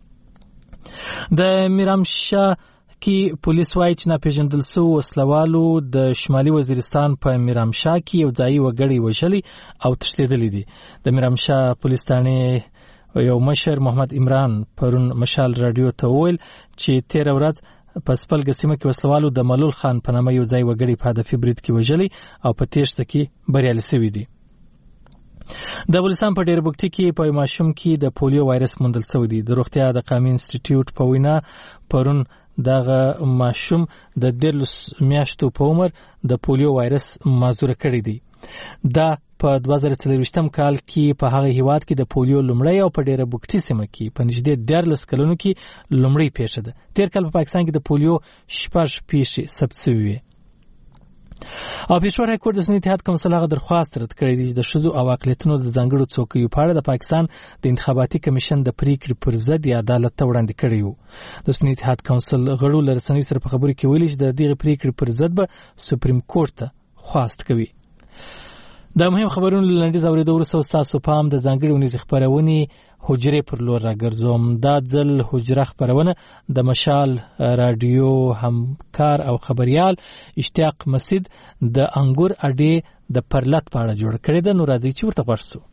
د میرامشاه کې پولیس وایي چې ناپېژندل شوو وسلوالو د شمالي وزیرستان په میرامشاه کې یو ځایي وګړي وژلي او تښتېدلي دي. د میرامشاه پولیس ثانې یو مشر محمد عمران پرون مشال رادیو ته وویل چې تېره ورځ په سپلګه سیمه کې وسلوالو د ملول خان په نامه یو ځایي وګړي په هدفي برید کې وژلي او په تېښته کې بریالي شوي دي. د بلوچستان په ډېر بوکټي کې په ماشوم کې د پولیو وایرس موندل شوی دی. د روغتیا د قامي انسټیټیوټ په وینا پرون دغه ماشوم د دیرلس میاشتو په عمر د پولیو وایرس مازوره کړی دی. دا په دوه زره څلرویشتم کال کې په هغه هیواد کې د پولیو لومړی او په ډېره بوکټي سیمه کې په نږدې دیارلس کلونو کې لومړی پیښه ده. تېر کال په پاکستان کې د پولیو شپږ پیښې ثبت شوې وې. او پېښور هایکورټ د سنی اتحاد کونسل هغه درخواست رد کړی دی چې د ښځو او اقلیتونو د ځانګړو څوکیو په اړه د پاکستان د انتخاباتي کمیشن د پریکړې پر ضد یې عدالت ته وړاندې کړی و. د سنی اتحاد کونسل غړو له رسنیو سره په خبرو کې ویلي چې د دغې پریکړې پر ضد به سپریم کورټ ته خواست کوي. دا مهم خبرونه لنډیز اورېدو وروسته ستاسو پام د ځانګړې ونیزې خپرونې حجرې پر لور راګرځوم. دا ځل حجره خپرونه د مشال رادیو همکار او خبریال اشتیاق مسید د انګور اډې د پرلت په اړه جوړ کړې ده. نو راځئ چې ورته غوږ شو.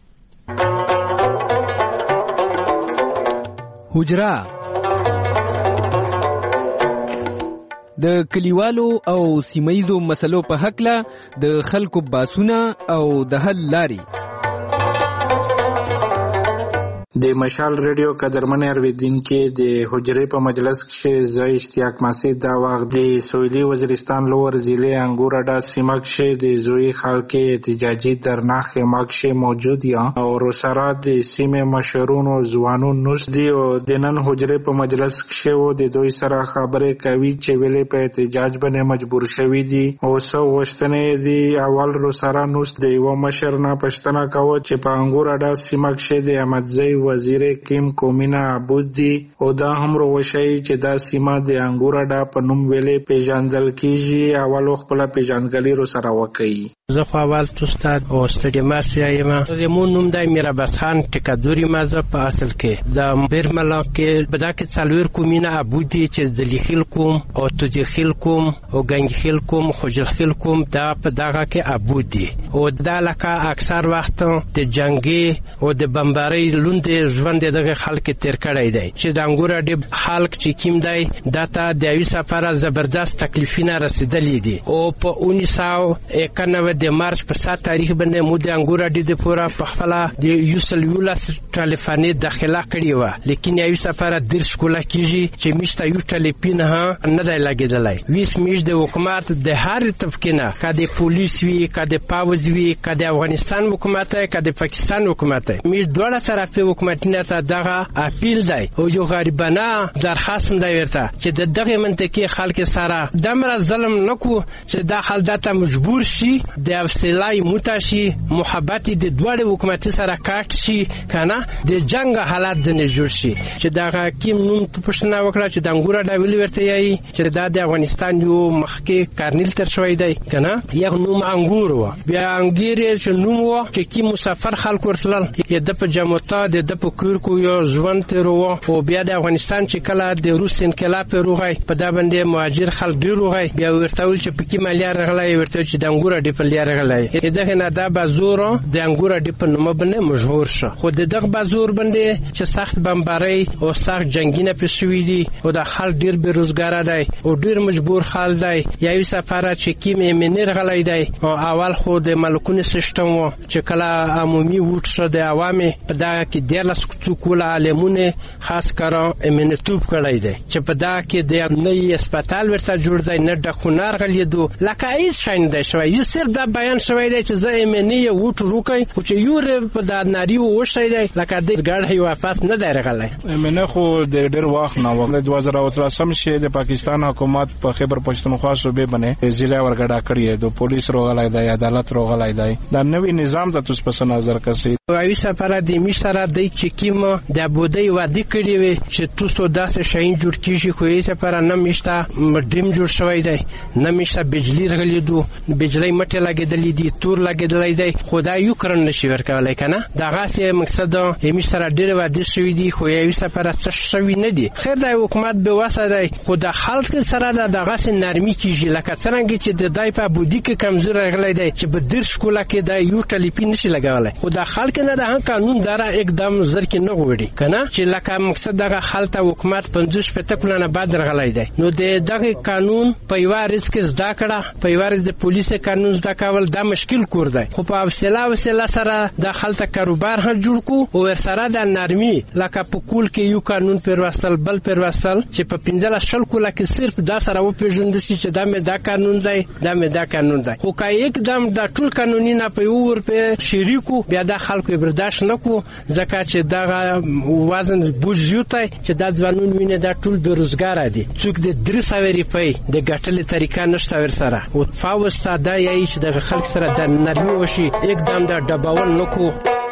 حجره د کلیوالو او سیمایزو مسلو په حقله د خلکو باسونه او د حل لاري. د مشال ریډیو قدرمن اوریدونکو د حجرې په مجلس کې زه اشتیاق مسید دا وخت د سویلي وزیرستان لور ضلع انګور اډا سیمه کې د زوی خلک احتجاجي درناخ ماکشه موجود یا او سره د سیمه مشرونو ځوانو نوس دی او د نن حجرې په مجلس کې وو د دوی سره خبرې کوي چې ویلې په احتجاج باندې مجبور شوی دي او سو وشتنې دی اول رو سره نوس دی و مشر نه پښتنه کاوه چې په انګور اډا سیمه کې د احمدزی وزیر کیم کومینا عبود دی او دا هم روشي چې دا سیمه د انګور اډا په نوم ویلې پیژندل کیږي. اول خپل پیژندګلي رو سره وکړي. زه خو اول استاد او استډیماس یم. زمون نوم د میراباس خان ټکادوري مازه په اصل کې د برملا کې بدا کې څلور کومینا عبود دی چې ذلیخیل کوم او توجیخیل کوم او غنګخیل کوم خوجلخیل کوم دا په دغه کې عبود دی او دا لکه اکثر وخت د جنگي او د بمباري لوند ژوند دغه خلک تیر کړی دی چې د انګور اډې خلک چې کیم دی داته د یوې سفر زبردست تکلیفونه رسیدلې دي او په انیس سو اکانوي د مارچ په سات تاریخ باندې مو د انګور اډې د پورا په خپل د یوسل یولس ټلیفوني داخله کړی و لیکن یوې سفر د سکولا کیږي چې مشته یو ټلیفون ها نه دی لګیدلای. ویس میش د حکومت د هر طبقه کده پولیس وی کده پاوز وی کده افغانستان حکومت کده پاکستان حکومت میش دوړه طرفه حکومت نه ته دغه اپیل دی او یو غریبانه درخواست دی ورته چې د دغه منطقي خلک سره دمر ظلم نکو چې د خلک ته مجبور شي د افسلای متشي محبت د دوړ حکومت سره کاټ شي کنه د جنگ حالات نه جوړ شي چې دغه کیم نوم پښتنه وکړه چې د انګور د ویل ورته یي چې د افغانستان یو مخکې کارنیل تر شوی دی کنه یو نوم انګور و بیا انګیر چې نوم و چې کی مسافر خلک ورتل د په جمعتا د په کور کو یو ژوند تیرو او بیا د افغانستان چې کله د روس انقلاب روغی په دا باندې مهاجر خلک ډیر روغی بیا ورته ول چې پکې مالیار غلای ورته چې د انګور د په لیار غلای دغه نه دا بازور د انګور د په نوم باندې مشهور شو خو دغه بازور باندې چې سخت بمباري او سخت جنگینه پښوی دي او د خلک ډیر بیروزګار دي او ډیر مجبور خال دي یوې سفاره چې کیمه منیر غلای دي او اول خو د ملکونو سیستم چې کله عمومي ووټ شو د عوامي په دا کې د لاس څوکول عالمونه خاص کارا امنیتوب کړی دی چې په دا کې د نوې هسپتال ورته جوړ دی نه د خونار غلیدو لکه هیڅ شاین دی شوی یو صرف دا دا بیان شوی دی چې زه ایمنی وټ روکای او چې یو په د ناری وشي دی لکه د ګړهي واپس نه دی راغلی. ایمنه خو د ډېر وخت نه وخت د دوه زره اتلسم شې د پاکستان حکومت په خیبر پښتونخوا صوبې باندې ضلع ورګډا کړی د پولیس روغلای دی عدالت روغلای دی دا نوې نظام ته تاسو په نظر کسي اوی سفر د میشتره د چکیم د بودی وادي کړی وي چې تاسو داسې شاین جوړ کیږي خو یې سفر نه میشته ډیم جوړ شوی دی نه میشته بجلی رغلی دو بجلی مټه لګیدلې دي تور لګیدلې دی خدای یو کرن نشي ورکولای کنه دا غاسه مقصد یې میشتره ډیر وادي شوی دی خو یې سفر څه شوی نه دی خیر د حکومت به واسه دی خو د خلک سره د غاسه نرمي کیږي لکه څنګه چې د دای په بودی کې کمزور رغلی دی چې په درس کوله کې د یو ټلیپین نشي لګولای خو د خلک نه د قانون دره एकदम زر کې نه غوړي کنه چې لکه مقصد دغه خلک حکومت پنځوس پته کلونه بعد رغلای دی نو د دغه قانون په یوارز کې زده کړه په یوارز د پولیس قانون زده کول دا مشکل کور دی خو په حوصله وسله سره د خلک کاروبار هم جوړ کو او ور سره د نرمي لکه په کول کې یو قانون پر وصل بل پر وصل چې په پنځله شل کوله کې صرف دا سره و پیژند سي چې دا مې دا قانون دی دا مې دا قانون دی خو کای एकदम دا ټول قانوني نه په ور په شریکو بیا د خلکو برداشت نکو ځکه چې دا وزن بوجوتای چې دا ځوانون ویني دا ټول بیروزګار دي څوک د درې سوه روپۍ د ګټلې طریقه نشته ور سره او فاوسته دا یی چې د خلک سره د نرمي وشي एकदम دا ډباول نکو.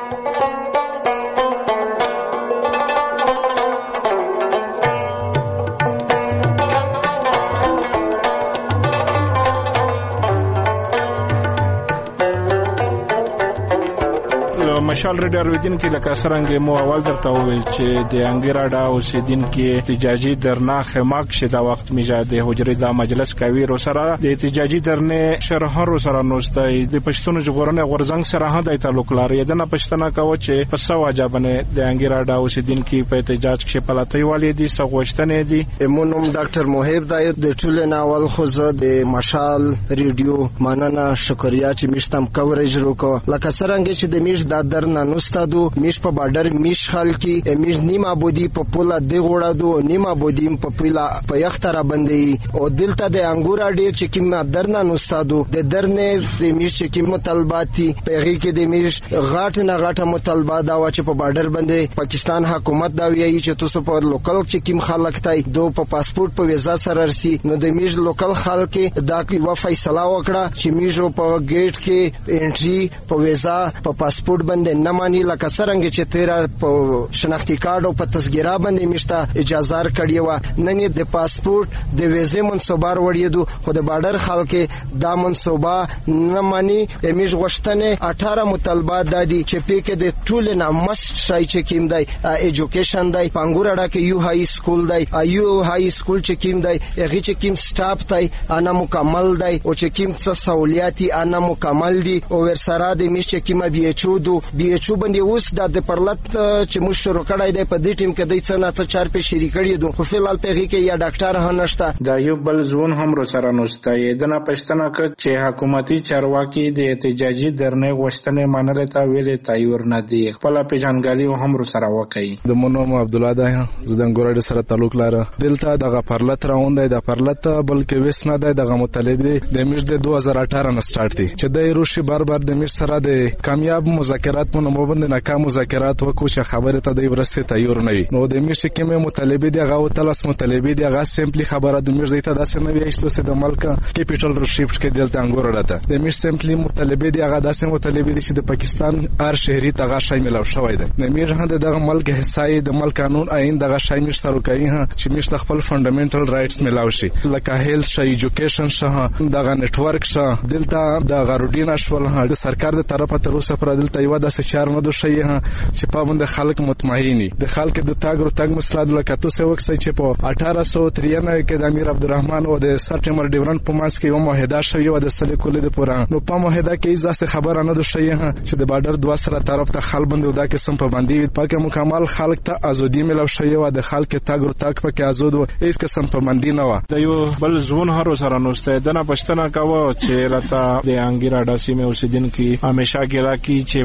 مشال ریډیو اوریدونکو لکه څنګه مو اول درته وویل چې د انګیراډا اوسیدونکو احتجاجي درنه خماک شه دا وخت میجا د حجرې د مجلس کوي رو سره د احتجاجي درنه شرح رو سره نوستای د پښتون جوړونه غورزنګ سره هم د تعلق لري دنه پښتنه کوي چې په سو واجبنه د انګیراډا اوسیدونکو په احتجاج کې پلاتې والي دي سغوښتنه دي. مونږ ډاکټر موهب دایو د ټول ناول خو زه د مشال ریډیو مننه شکریا چې میشتم کوریج روکو لکه څنګه چې د میش د درنه نوستادو میش په بارډر میش خلکی میش نیمه بودی په پولا دی غوړادو نیمه بودی په پولا په یختره باندې او دلته د انګور اډې چې کیمه درنه نوستادو د درنه د میش چې کیمه طلباتي پیغي کې د میش غاټ نه غاټه مطالبه دا و چې په بارډر باندې پاکستان حکومت دا ویي چې تاسو په لوکل چې کیم خلک تای دو په پاسپورت په ویزا سره رسي نو د میش لوکل خلک دا یو فیصله وکړه چې میشو په گیټ کې انټری په ویزا په پاسپورت باندې نه مانی لکه څنګه چې تیرا په شناختی کارت او په تسګیرا باندې مشته اجازه کړی و نن د پاسپورت د ویزې منصوبار وړیدو خو د بارډر خلک دا منصوبه نه مانی میش غشتنه اټھارہ مطالبات دادي چې په کې د ټول نه مست شای چې کیم دی ایجوکیشن دی پنګورډا کې یو های سکول دی یو های سکول چې کیم دی هغه چې کیم سټاف دی انا مکمل دی او چې کیم څه سہولیاتي انا مکمل دی او ور سره د میش چې کیم بي ایچ او دو بي ایچ او باندې اوس د پرلط چې مو شروع کړای دی په دې ټیم کې د څه نه څه چار په شریک کړی دو خو فلال په هغه کې یا ډاکټر هم نشته دا یو بل ځون هم رو سره نوستای دنه پښتنه ک چې حکومتي چارواکي د احتجاجي درنه غوښتنې منل ته ویلې تایور نه دی خپل په جنګالي هم رو سره وکړي. د مونوم عبد الله ده زدن ګورډ سره تعلق لاره دلته دغه پرلط راوند دی د پرلط بلکې وس نه دی دغه مطالب دی د میش د دوه هزار اټھارہ نه سٹارټ دی چې د روشي بار بار د میش سره د کامیاب مذاکرات مونږ باندې ناکام مذاکرات وکړو چې خبره ته د ورسته تیار نه وي نو د میش کې مې مطالبه دی هغه تلس مطالبه دی هغه سمپلی خبره د میش دی ته داسې نه وي چې د ملک کیپټل شفټ کې دلته انګور راته د میش سمپلی مطالبه دی هغه داسې مطالبه دي چې د پاکستان هر شهري ته شامل شوی دی د میش هند دغه ملک حصای د ملک قانون آئین دغه شامل شروع کوي چې میش خپل فندامنټل رائټس ملاو شي لکه هیلث شي ایجوکیشن شه دغه نتورک شه دلته د غروډینا شول د سرکار د طرفه تر اوسه پر دلته یو د سچار نه دوه شي چې په باندې خلک مطمئني د خلک د تاګ او تاګ مسلاد لکه تاسو وکسي چې په اټھارہ سو ترانوے کې د امیر عبدالرحمن او د سپټمبر ډیورن په ماس کې یو معاهده شوی و د سلیکولې د پورا نو په معاهده کې هیڅ داسې خبره نه ده شي چې د بارډر دوه سره طرف ته خل بند ودا کې سم پابندي وي پاکه مکمل خلک ته ازادي ملو شي و د خلک تاګ او تاګ په کې آزاد و هیڅ قسم پابندي نه و د یو بل ځون هر سره نوسته دنه پښتنه کاوه چې راته د انګیراډا سیمه اوسیدونکو همیشه ګلا کی چې موبایل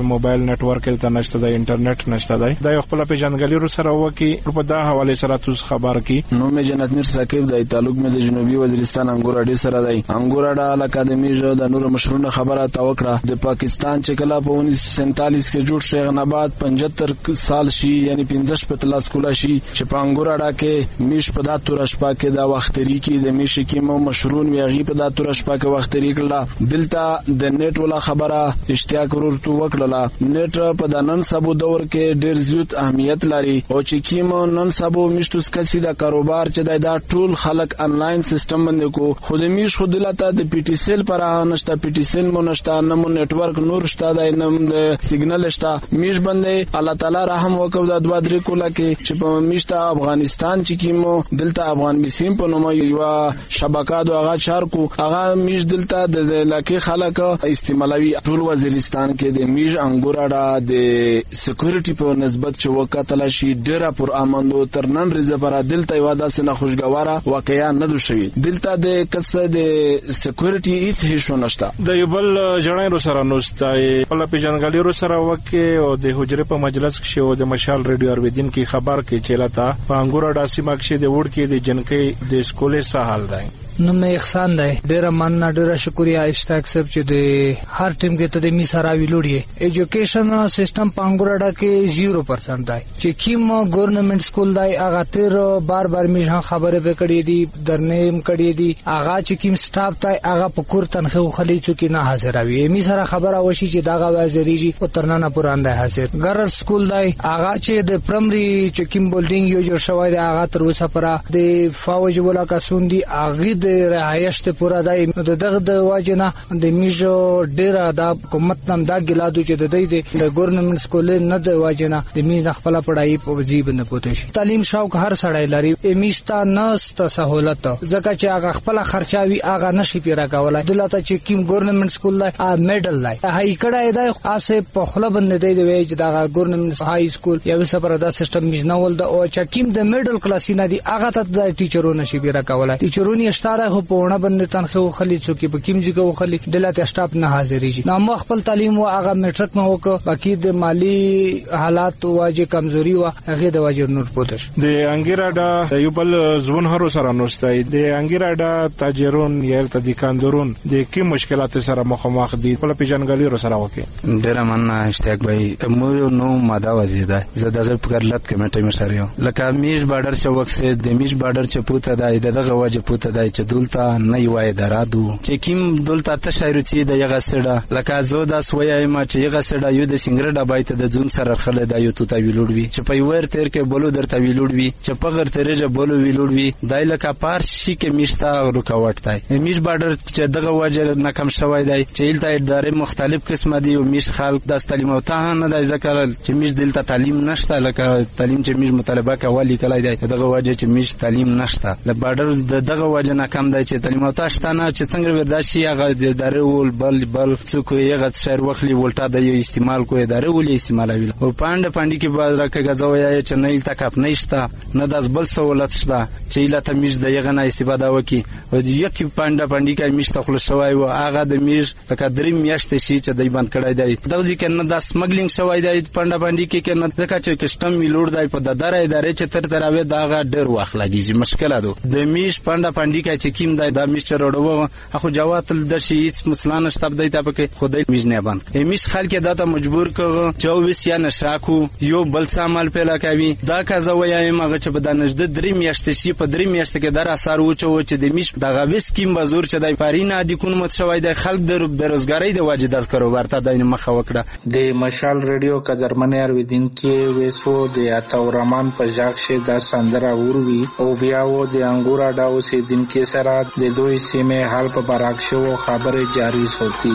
نت ورک ته نشته د انټرنیټ نشته دی دا خپل پیژنګلي رو سره وکی په دا حواله سره تاسو خبر کی نو مې جنت میر ثاقب د تعلق مې د جنوبي وزیرستان انګور اډې سره دی انګور اډه اکیډمي جو د نور مشرونه خبره تا وکړه د پاکستان چې کله په انیس سو سینتالیس کې جوړ شي غناباد پچهتر سال شي یعنی پنځه شپږ تلاس کولا شي چې په انګور اډه کې میش په دا تور شپه کې دا وختري کې د میش کې مو مشرون ویغي په دا تور شپه کې وختري کړه دلته د نیټ ولا خبره اشتیاق ورته وکړه نیټ په د نن سبو دور کې ډیر زیات اهمیت لري او چې کیمو نن سبو میشتوس کسي دا کاروبار چې دا ټول خلک انلاین سیستم باندې کو خود میش خود لته د پی ټی سیل پر نشته پی ټی سیل مو نشته نمو نیټورک نور شته د نم د سیګنل شته میش باندې الله تعالی رحم وکړو د دوا درې کوله کې چې په میشته افغانستان چې کیمو دلته افغان بسیم په نوم یو شبکه دا هغه چار کو هغه میش دلته د لکه خلک استعمالوي ټول وزیرستان کې د میش انګوراډا د سکیورټي په نسبت چې وکټل شي ډیره پر امندو تر نن ورځې پر دلته یو داسې نه خوشګواره واقعیا نه دوه شوی دلته د کس د سکیورټي هیڅ هیڅ نشته د یو بل جنای رو سره نوستای په پیژنګلي رو سره وکي او د حجره په مجلس کې شو د مشال ریډیو اوریدین کی خبر کې چلاتا په انګور اډاسی مکشه د وډ کې د جنکې د سکولې سهال دی نو مې احسان دی ډیره مننه ډیره شکریا اشتاق صاحب چې د هر ټیم کې ته د می سره ویلوړي ایجوکیشن سیستم پانګورډا کې صفر پرسنټ دی چې کیم ګورنمنت سکول دی هغه تیر بار بار می خبره وکړې دي درنیم کړې دي هغه چې کیم سټاف دی هغه په کور تنخو خلی چې نه حاضروي می سره خبره وشي چې داغه وزریږي او ترنه پراند حاضر ګرل سکول دی هغه چې د پرایمري چې کیم بولډینګ یو جوړ شوی دی هغه تر اوسه پر د فوج ولا کسون دی هغه د رعایت پورا دای د دغه د واجنه د میجو ډیر د حکومت نام دا ګلادو چې د دې د ګورنمنت سکول نه د واجنه د میز خپل پړای په وجیب نه پوتې شي تعلیم شوق هر سړی لري میشتا نست سہولت ځکه چې هغه خپل خرچاوي هغه نشي پیرا کولای دلته چې کیم ګورنمنت سکول لای ا میډل لای هاي کړه دا اسه په خپل باندې دی د ویج دا ګورنمنت های سکول یو سپر دا سیستم میز نه ول د او چې کیم د میډل کلاس نه دی هغه ته د ټیچرونو نشي پیرا کولای ټیچرونی اشتاره خو په ونه باندې تنخو خلی څوکي په کیم ځکه وخلی دلته سټاپ نه حاضرېږي نو ما خپل تعلیم او هغه میټرک نه وک باقي د مالی حالات واجه کمزوري وا هغه د واجه نور پوتش د انګیراډا یو بل ځون هرو سره نوستای د انګیراډا تاجرون یا تدیکاندرون د کی مشکلات سره مخامخ دي په پیژنګلي رو سره وکي ډیر مننه اشتیاق بھائی مو نو ماده وزیده زه دغه پکړلت کمیټه مشریو لکه میش بارډر چې وکسه د میش بارډر چې پوته دی دغه واجه پوته دی چې دلته نه یوای درادو چې کیم دلته تشایرو چې د یغه سړه لکه زو د سویا ما چې یغه سړه یو د سنگره ډبای ته د ځون سره خله د یو توتا ویلوړوي چې په ور تیر کې بولو درته ویلوړوي چې په غر ترجه بولو ویلوړوي دای لکه پارشي کې میشتا رکاوټ دی میش بارډر چې دغه وجه نه کم شوی دی چې الته ادارې مختلف قسمه دي او میش خلک د تعلیم او ته نه دی ځکه چې میش دلته تعلیم نشته لکه تعلیم چې میش مطالبه کوي کله دی دغه وجه چې میش تعلیم نشته د بارډر دغه وجه نه کم دی چې تعلیم او ته شتانه چې څنګه ورداشي هغه د ادارې ول بل بل څوک یې غت شهر وخلی ولټا د استعمال کوی ادارې ولې استعمالوي او پاند پاندې کې باز راکه غځوي چې نه الته کپ نشته نه داس بل سہولت شته چې الته میش د یغه نه استفاده وکي او یکی پاند پاندې کې میش ته خلص شوی او هغه د میش لکه درې میاشتې شي چې دای بند کړای دی دغه کې نه د سمګلینګ شوی دی پاند پاندې کې کې نه ځکه چې کسٹم ویلوړ دی په د دره ادارې چې تر تراوي داغه ډېر وخت لګیږي مشکله ده د میش پاند پاندې کې چې کیم دی د میش وروړو اخو جوات د شي هیڅ مسلمان شتاب دی ته پکې خدای میش نه باندې میش خلک داته مجبور کړه چوبیس یا نشاکو یو بل سامل پیلا کوي دا کزه وایي مغه چې په دانش د درې میاشتې شي په درې میاشتې کې در اثر وچو چې د میش دغه وس کیم بازور چې دای پارینه د کوم مت شوی د خلک د بیروزګاری د واجب د کاروبار ته د مخه وکړه د مشال ریډیو قدرمنه ارویدین کې وېسو د اتورمان په ځاګ شه د سندره وروي او بیا و د انګورا ډاو سي دین کې سره د دوی سیمه حال په براک شو خبره جاری سوتی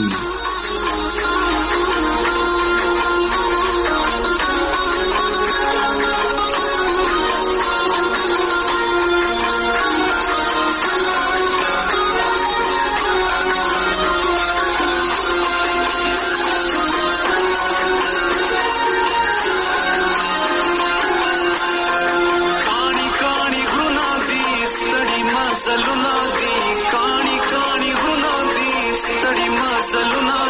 Saluna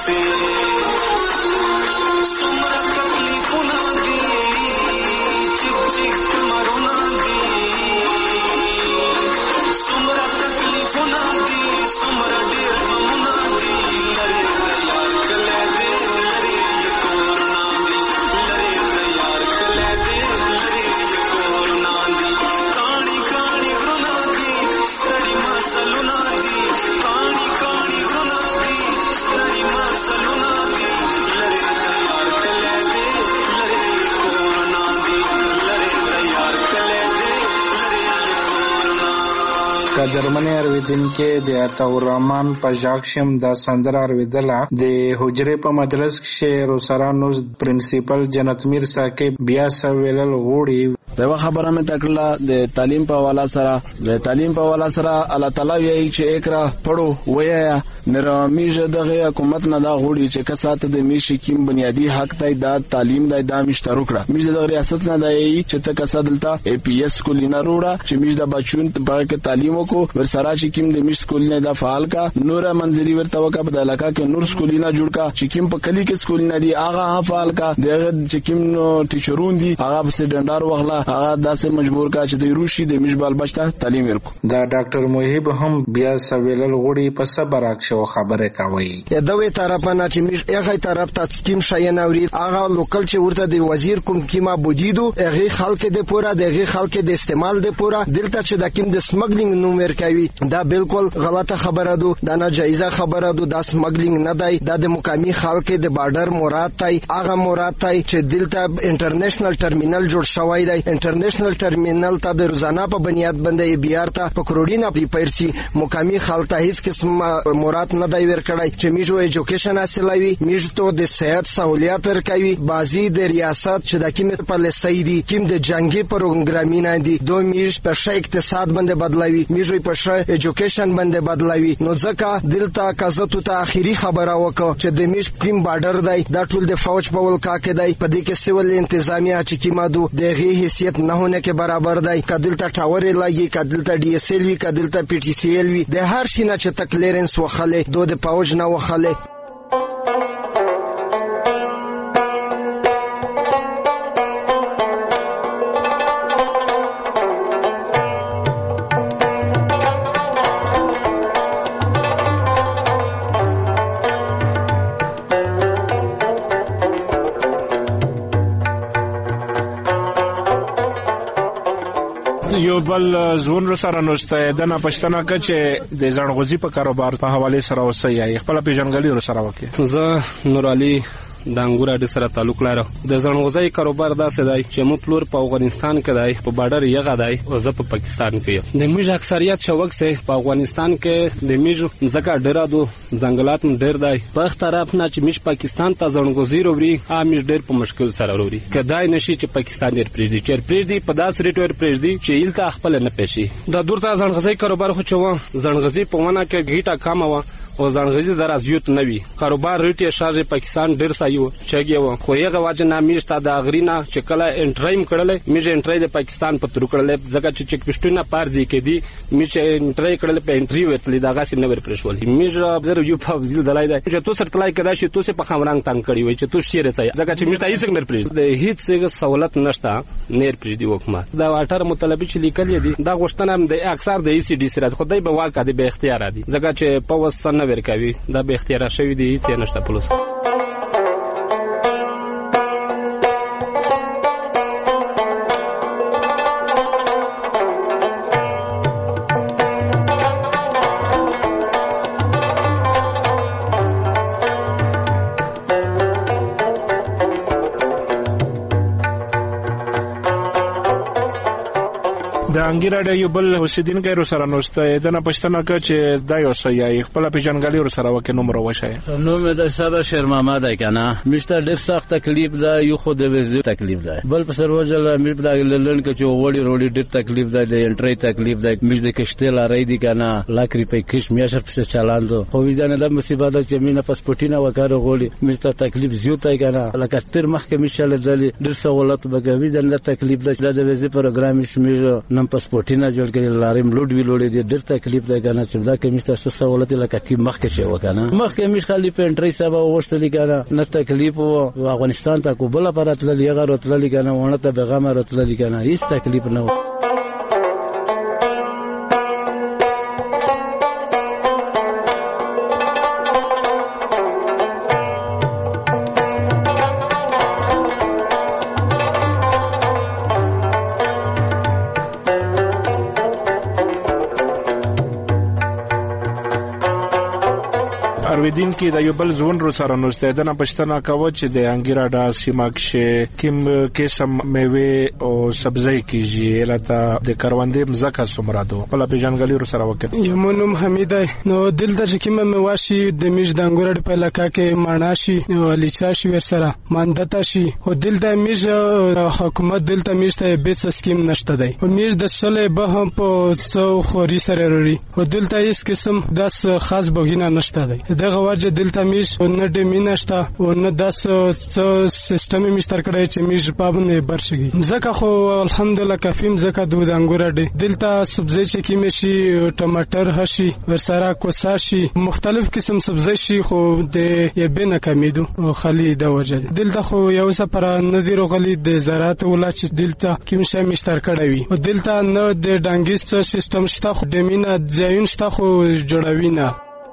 جرمني ارویدونکو د عطاء الرحمن په ژغ شم د سندره ارویدله د حجرې په مجلس کې روسرا نوز پرنسپل جنت میر صاحب بیا سویلل غوړي دا خبره مې تکړه د تعلیم په حواله سره د تعلیم په حواله سره الله تعالی یې چې اقرا پړو ویا نرامیج دغه حکومت نه دا غوړي چې کسات د میشي کیم بنیادی حق ته د تعلیم د ادامه مشترک کړه میج د ریاست نه دی چې ته کسات دلته ای پی ایس کولینا روړه چې میج د بچون په تعلیم کو ورسره چې کیم د میش سکولینه د فعال کا نور منځري ورته وکړه په علاقہ کې نور سکولینه جوړ کا چې کیم په کلی کې سکولینه دی هغه فعال کا دغه چې کیم ټیچرون دي هغه په ډنډار وغلا هغه داسې مجبور کا چې د روشي د میش بال بچتا تعلیم ورکو دا ډاکټر موهب هم بیا سویلل غوړي په صبر راکشو خبره کوي دوی طرفانه چې میش هغه طرف ته کیم شای نه وري هغه لوکل چې ورته د وزیر کوم کیما بودیدو هغه خلک د پورا دغه خلک د استعمال د پورا دلته چې د کیم د سمګلینګ نوم ورکوي دا بالکل غلطه خبره ده دا ناجایزه خبره ده دا سمګلینګ نه دی دا د مقامی خلک د بارډر مراد دی هغه مراد دی چې دلته انټرنیشنل ټرمینل جوړ شوی دی انټرنیشنل ټرمینل ته د روزانه په بنیاد باندې بیارته په کروڑینه پیرسي مقامی خلک ته هیڅ قسم مراد نه دی ورکړی چې میجو ایجوکیشن حاصلوي میجو د صحت سہولیات ورکوي بازی د ریاست چې د کیم په لسیدي کیم د جنگي پروګرامینه دي دوه میج په شای اقتصاد باندې بدلوي میجو په شای ایجوکیشن باندې بدلوي نو ځکه دلته کازتو ته اخیری خبره وکړه چې د میج کیم بارډر دی دا ټول د فوج په ولکا کې دی په دې کې سیول انتظامیه چې کیمادو دغه حیثیت نه هونه کې برابر دی کدلته ټاور لګي کدلته ډي اس ال وی کدلته پی ټی سی ال وی د هر شي نه چې تکلیرنس وخله دوه د فوج نه وخله یو بل زون سره نوسته د نه پښتنه کچې د ځنغوزي په کاروبار په حواله سره وسایي خپل پیژنګلي سره وکي زه نور علي د انګور اډې سره تعلق لرم د ځنغوزي کاروبار داسې دی چې مو پلور په افغانستان کې دی په بارډر یغه دی او زه په پاکستان کې د میج اکثریت شوک سه په افغانستان کې د میج ځکه ډیر دو ځنګلات م ډیر دی په طرف نه چې میج پاکستان ته ځنغوزي وروړي ا میج ډیر په مشکل سره وروړي کدای نشي چې پاکستان ډیر پریږدي چې پریږدي په داس ریټ ور پریږدي چې ایلته خپل نه پېشي د دورته ځنغوزي کاروبار خو چوه ځنغوزي په ونه کې غیټه کم و او ځنغوزي در ازیوت نوي کاروبار ریټي شارج پاکستان ډیر سایو چګي و خو یغه واجه نامیش تا د اغرینا چې کله انټرایم کړل میج انټری د پاکستان په تر کړل ځکه چې چک پښتونه پارځي کې دي میج انټری کړل په انټری ورتلی دا غاسي نه ور پرشول میج ابزر یو په ځل دلای دی چې تو سره تلای کدا شي تو سه په خمرنګ تنگ کړی وای چې تو شیره ځای ځکه چې میج ته هیڅ مر پرې د هیڅ څه سہولت نشته نیر پرې دی حکومت دا واټر مطالبه چې لیکل دي دا غوښتنه د اکثر د ای سی ډی سره خدای به واکه دی به اختیار دي ځکه چې په وسنه ورکوي دا به اختیار شوی دی چې نشته پولیس د انګیراډ یو بل اوسیدونکو رو سره نوسته د نه پښتنه چې دا یو سیای خپل پیژنګلي رو سره وکړو نمبر وشه نو مې د ساده شیر محمد کنه مشته ډېر سخت تکلیف ده یو خو د وزي تکلیف ده بل په سروجل مې په لندن کې چې وړي وړي ډېر تکلیف ده د انټری تکلیف ده مې د کشته لارې دي کنه لاکري په کښ میاشر په چلاندو خو وځنه د مصیبت چې مینه پاسپورټینه وکړو غوړي مې ته تکلیف زیاته کنه لکه تر مخکې مشاله د ډېر سہولت بګوي د تکلیف ده د وزي پروګرام شمیر پاسپورټ نه جوړ کړي لاریم لوډ وی لوډ دي ډېر تکلیف ده کنه چې دا کمیس تاسو سہولت لکه کی مخکې شي وکنه مخکې مش خالي پنټري سبا وشتل کنه نه تکلیف او افغانستان ته کو بل پرات للی غره تللی کنه ونه ته بغام راتللی کنه هیڅ تکلیف نه ارویدین کې د یو بل ځوان رو سره نوستیدنه پښتنه کوي چې د انګیراډا سیمه کې کوم قسم میوه او سبزی کیږي لته د کروندې مزکه سمرادو په پیژنګلی رو سره وکړي یمنوم حمیدای نو دلته چې کوم میواشي د میش د انګیراډ په لکه کې ماناشي او لیچاشي ور سره ماندتا شي او دلته میش حکومت دلته میش ته بیس سکیم نشته دی او میش د شلې به هم په څو خوري سره لري او دلته هیڅ قسم داس خاص بغینه نشته دی دغه وجه دلته میش نه د مینشته او نه داس څو سیستم میشتر کړی چې میش پابنه برشي ځکه خو الحمدلله کافیم ځکه د انګوره دلته سبزی چې کی میشي ټماټر هشي ورسره کوساشي مختلف قسم سبزی شي خو د یبنه کمیدو او خالي د وجه دلته خو یو سفر نذیر غلی د زراعت ولات دلته کیم شي میشتر کړی وي او دلته نه د ډانګیست سیستم شته خو د مینه ځایون شته خو جوړوي نه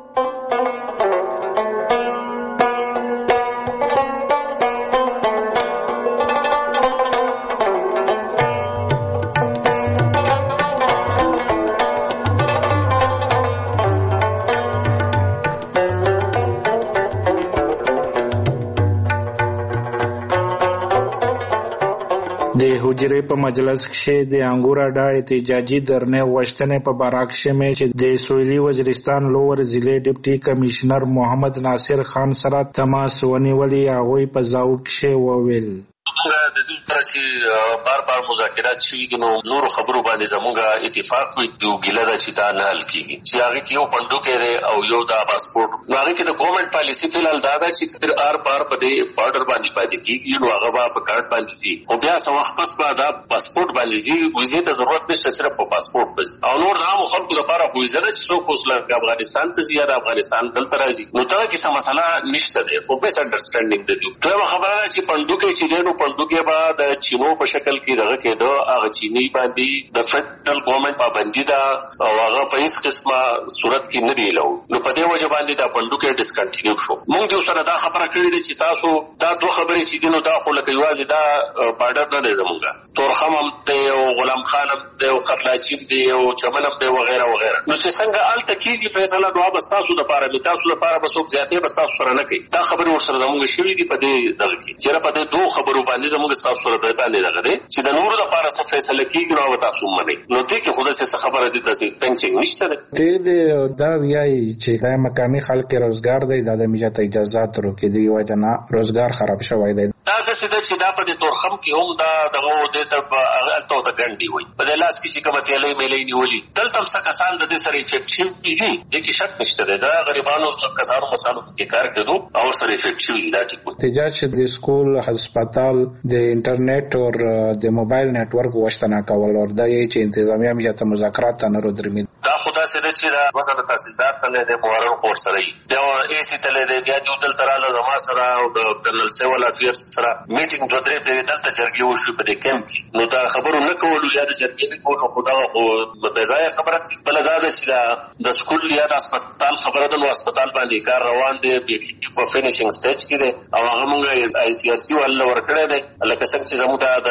د حجرې په مجلس کې د انګوراډا احتجاجي درنه وشتنې په بارک کې چې د سویلي وزیرستان لوور ضلع ډیپټي کمشنر محمد ناصر خان سره تماس ونیولې هغه په ځاو کې وویل د دې پر چې بار بار مذاکرات شوي دي نو نور خبرو باندې زموږه اتفاق وي د ګیله د چې دا نه حل کیږي چې هغه کې یو پندو کې او یو دا پاسپورت نو هغه کې د ګورنمنت پالیسی په لال دا ده چې هر بار په دې بارډر باندې پاتې کیږي نو هغه په کارت باندې سي او بیا څو وخت پس به دا پاسپورت باندې سي ویزه ته ضرورت نشته صرف په پاسپورت بس او نور عام خلکو لپاره ویزه چې څوک اوسله افغانستان ته زیاده افغانستان دلته راځي نو دا کې څه مسله نشته ده او بیس انډرستانډینګ ده دوی خبره ده چې پندو کې چې نو پندو کې بعد چینو په شکل کې دغه کې دا هغه چینی باندې د فدرل ګورنمنت پابندي ده او هغه په هیڅ قسمه صورت کې نه دی لو نو په دې وجه باندې دا پندو کې ډیسکنټینیو شو موږ د سره دا خبره کړې ده چې تاسو دا دوه خبرې چې دینو دا خو لکه یوازې دا بارډر نه دی زموږه تورخم هم دی او غلام خان هم دی او قتلاچیم دی او چمن هم دی وغیرہ وغیرہ نو چې څنګه الته کېږي فیصله دعا بس تاسو د پاره می تاسو لپاره بس څوک زیاتې بس تاسو سره نه کوي دا خبره ورسره زموږ شوې دي په دې دغه کې چې په دې دوه خبرو باندې زموږ تاسو سره باندې دغه دي چې د نورو لپاره څه فیصله کیږي نو تاسو منئ نو دې کې خدای څه خبره دي تاسو پنځنګ نشته دې دې دا ویاي چې د مقامي خلک روزګار دی د میجات اجازه تر کې دی وایي نه روزګار خراب شوی دی دا د څه چې دا په دې تورخم کې هم دا دغه د ته الته ته ګنډي وي په دې لاس کې چې کومه تیلې ملې نیولې دلته هم څه کسان د دې سره افیکټیو دي د کې شک نشته دا غریبانو څو کسانو مسالو کې کار کوي او سره افیکټیو دي دا ټیک احتجاج د سکول هسپتال د انټرنیټ او د موبایل نتورک وشتنه کول او د چې انتظامیه میجات مذاکرات نه رو درمي دا خدا سره چې دا وزارت تحصیلدار ته د مورن خور سره دی او ای سی ته د بیا د دل تراله زما سره او د کرنل سیول افیرز سره میټینګ دوه درې په دلته جرګي وشو په دې کمپ کې نو دا خبرو نه کولو یا د جرګي نه کولو خدا او بځای خبره بل دا چې د سکول یا د هسپتال خبره د هسپتال باندې کار روان دی په فینیشینګ سټیج کې دی او هغه مونږه آی سی آر سی ول ورکړه دی لکه څنګه چې زموږ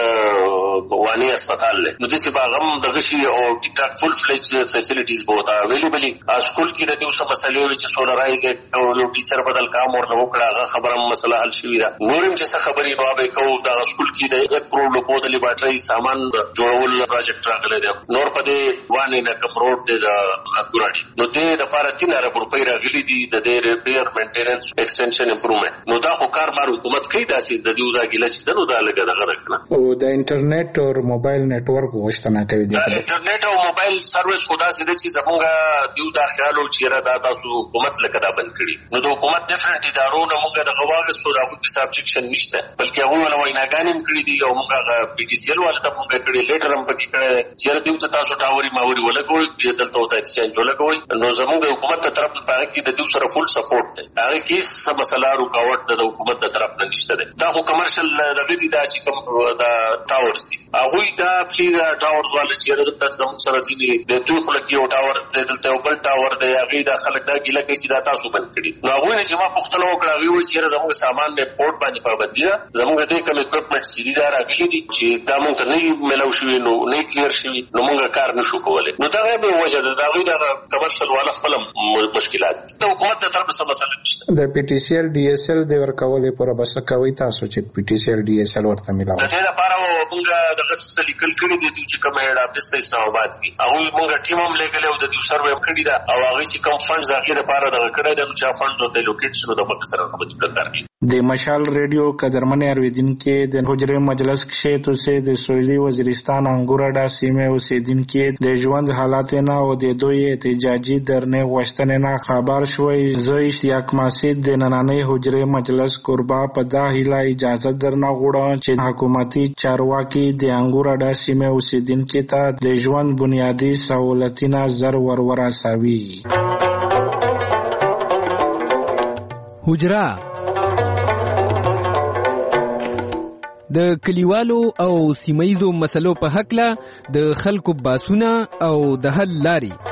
د وانی هسپتال له نو د سی باغم د غشي او ټیک ټاک فل فلیج فیسیلیټیز بہت اویلیبل اسکول کې د دې څه مسلې چې سولرایز او یو ټیچر بدل کام ورته وکړه هغه خبره مسله حل شوې ده نورم چې څه خبرې نو به کو د اسکول کې د یک کروڑ روپو د لیبارټري سامان جوړول پروجیکټ راغلی دی نور په دې وانی نه کوم روډ دی د اګوراډي نو دې د لپاره تین ارب روپۍ راغلي دي د دې ریپیر مینټیننس ایکسټنشن امپروومنت نو دا خو کار بار حکومت کوي داسې د دې ودا ګیله چې نو دا لګا دغه راکنه او د انټرنیټ او موبایل نتورک وشتنه کوي د انټرنیټ او موبایل سرویس خدا سي د چې مونږه دیو دا خیالو چې را دا تاسو حکومت لکه دا بند کړي نو د حکومت ډیفرنٹ ادارو نه مونږه د غواګس سو راغو حساب چیکشن نشته بلکې هغه ولا ویناګانې کړي دي او مونږه پی ټی سی ایل والا ته مونږه کړي لیټر هم پکې کړي چې دیو ته تاسو ټاوري ماوري ولګوي دلته ته ایکسچینج ولګوي نو زموږ د حکومت تر طرف نه کې د دیو سره فول سپورټ دی هغه کې څه مسله رکاوټ د حکومت د طرف نه نشته دا خو کمرشل رغدي دا چې کوم دا ټاورز دي هغه دا پلیز ټاورز والا چې دلته زموږ سره ځینې د دوی خلک یو ټاور دلته یو بل ټاور دی هغه دا خلک دا ګیله کوي چې دا تاسو بند کړي نو هغه نه چې ما پختلو کړه هغه چې زموږ سامان په پورت باندې پابندي ده زموږ د کوم اکوپمنټ سری دا راغلي دي چې دا موږ ته نه ملو شوی نو نه کلیر شوی نو موږ کار نشو کولای نو دا به وجه ده دا غي دا کمرشل والا خپل مشکلات د حکومت ته طرف څه مسله نشته د پی ټی سی ایل ډي ایس ایل د ورکولې پر بس کوي تاسو چې پی ټی سی ایل ډي ایس ایل ورته ملاو د دې لپاره موږ د غصه لیکل کړي دي چې کوم هډ اپس اسلام آباد کې هغه موږ ټیم هم لګلې او د دې سروې کړي دا او هغه چې کوم فندز هغه لپاره د کړه د چې فند ته لوکیټ شنو د مکسر په دې کار کې د مشال ریډیو قدرمن اوریدونکو د حجره مجلس کې تو سه د سویلي وزیرستان انګورډا سیمه اوسیدونکو د ژوند حالات نه او د دوی احتجاجي درنه غوښتنه نه خبر شوي زوی اشتیاق مسجد د نننۍ حجره مجلس قربا په داخله اجازه درنه غوړه چې حکومتي چارواکي د انګورډا سیمه اوسیدونکو ته د ژوند بنیادی سہولتونه زر ور ورسوي حجره د کلیوالو او سیمایزو مسلو په حق له د خلکو باسونه او د حل لاري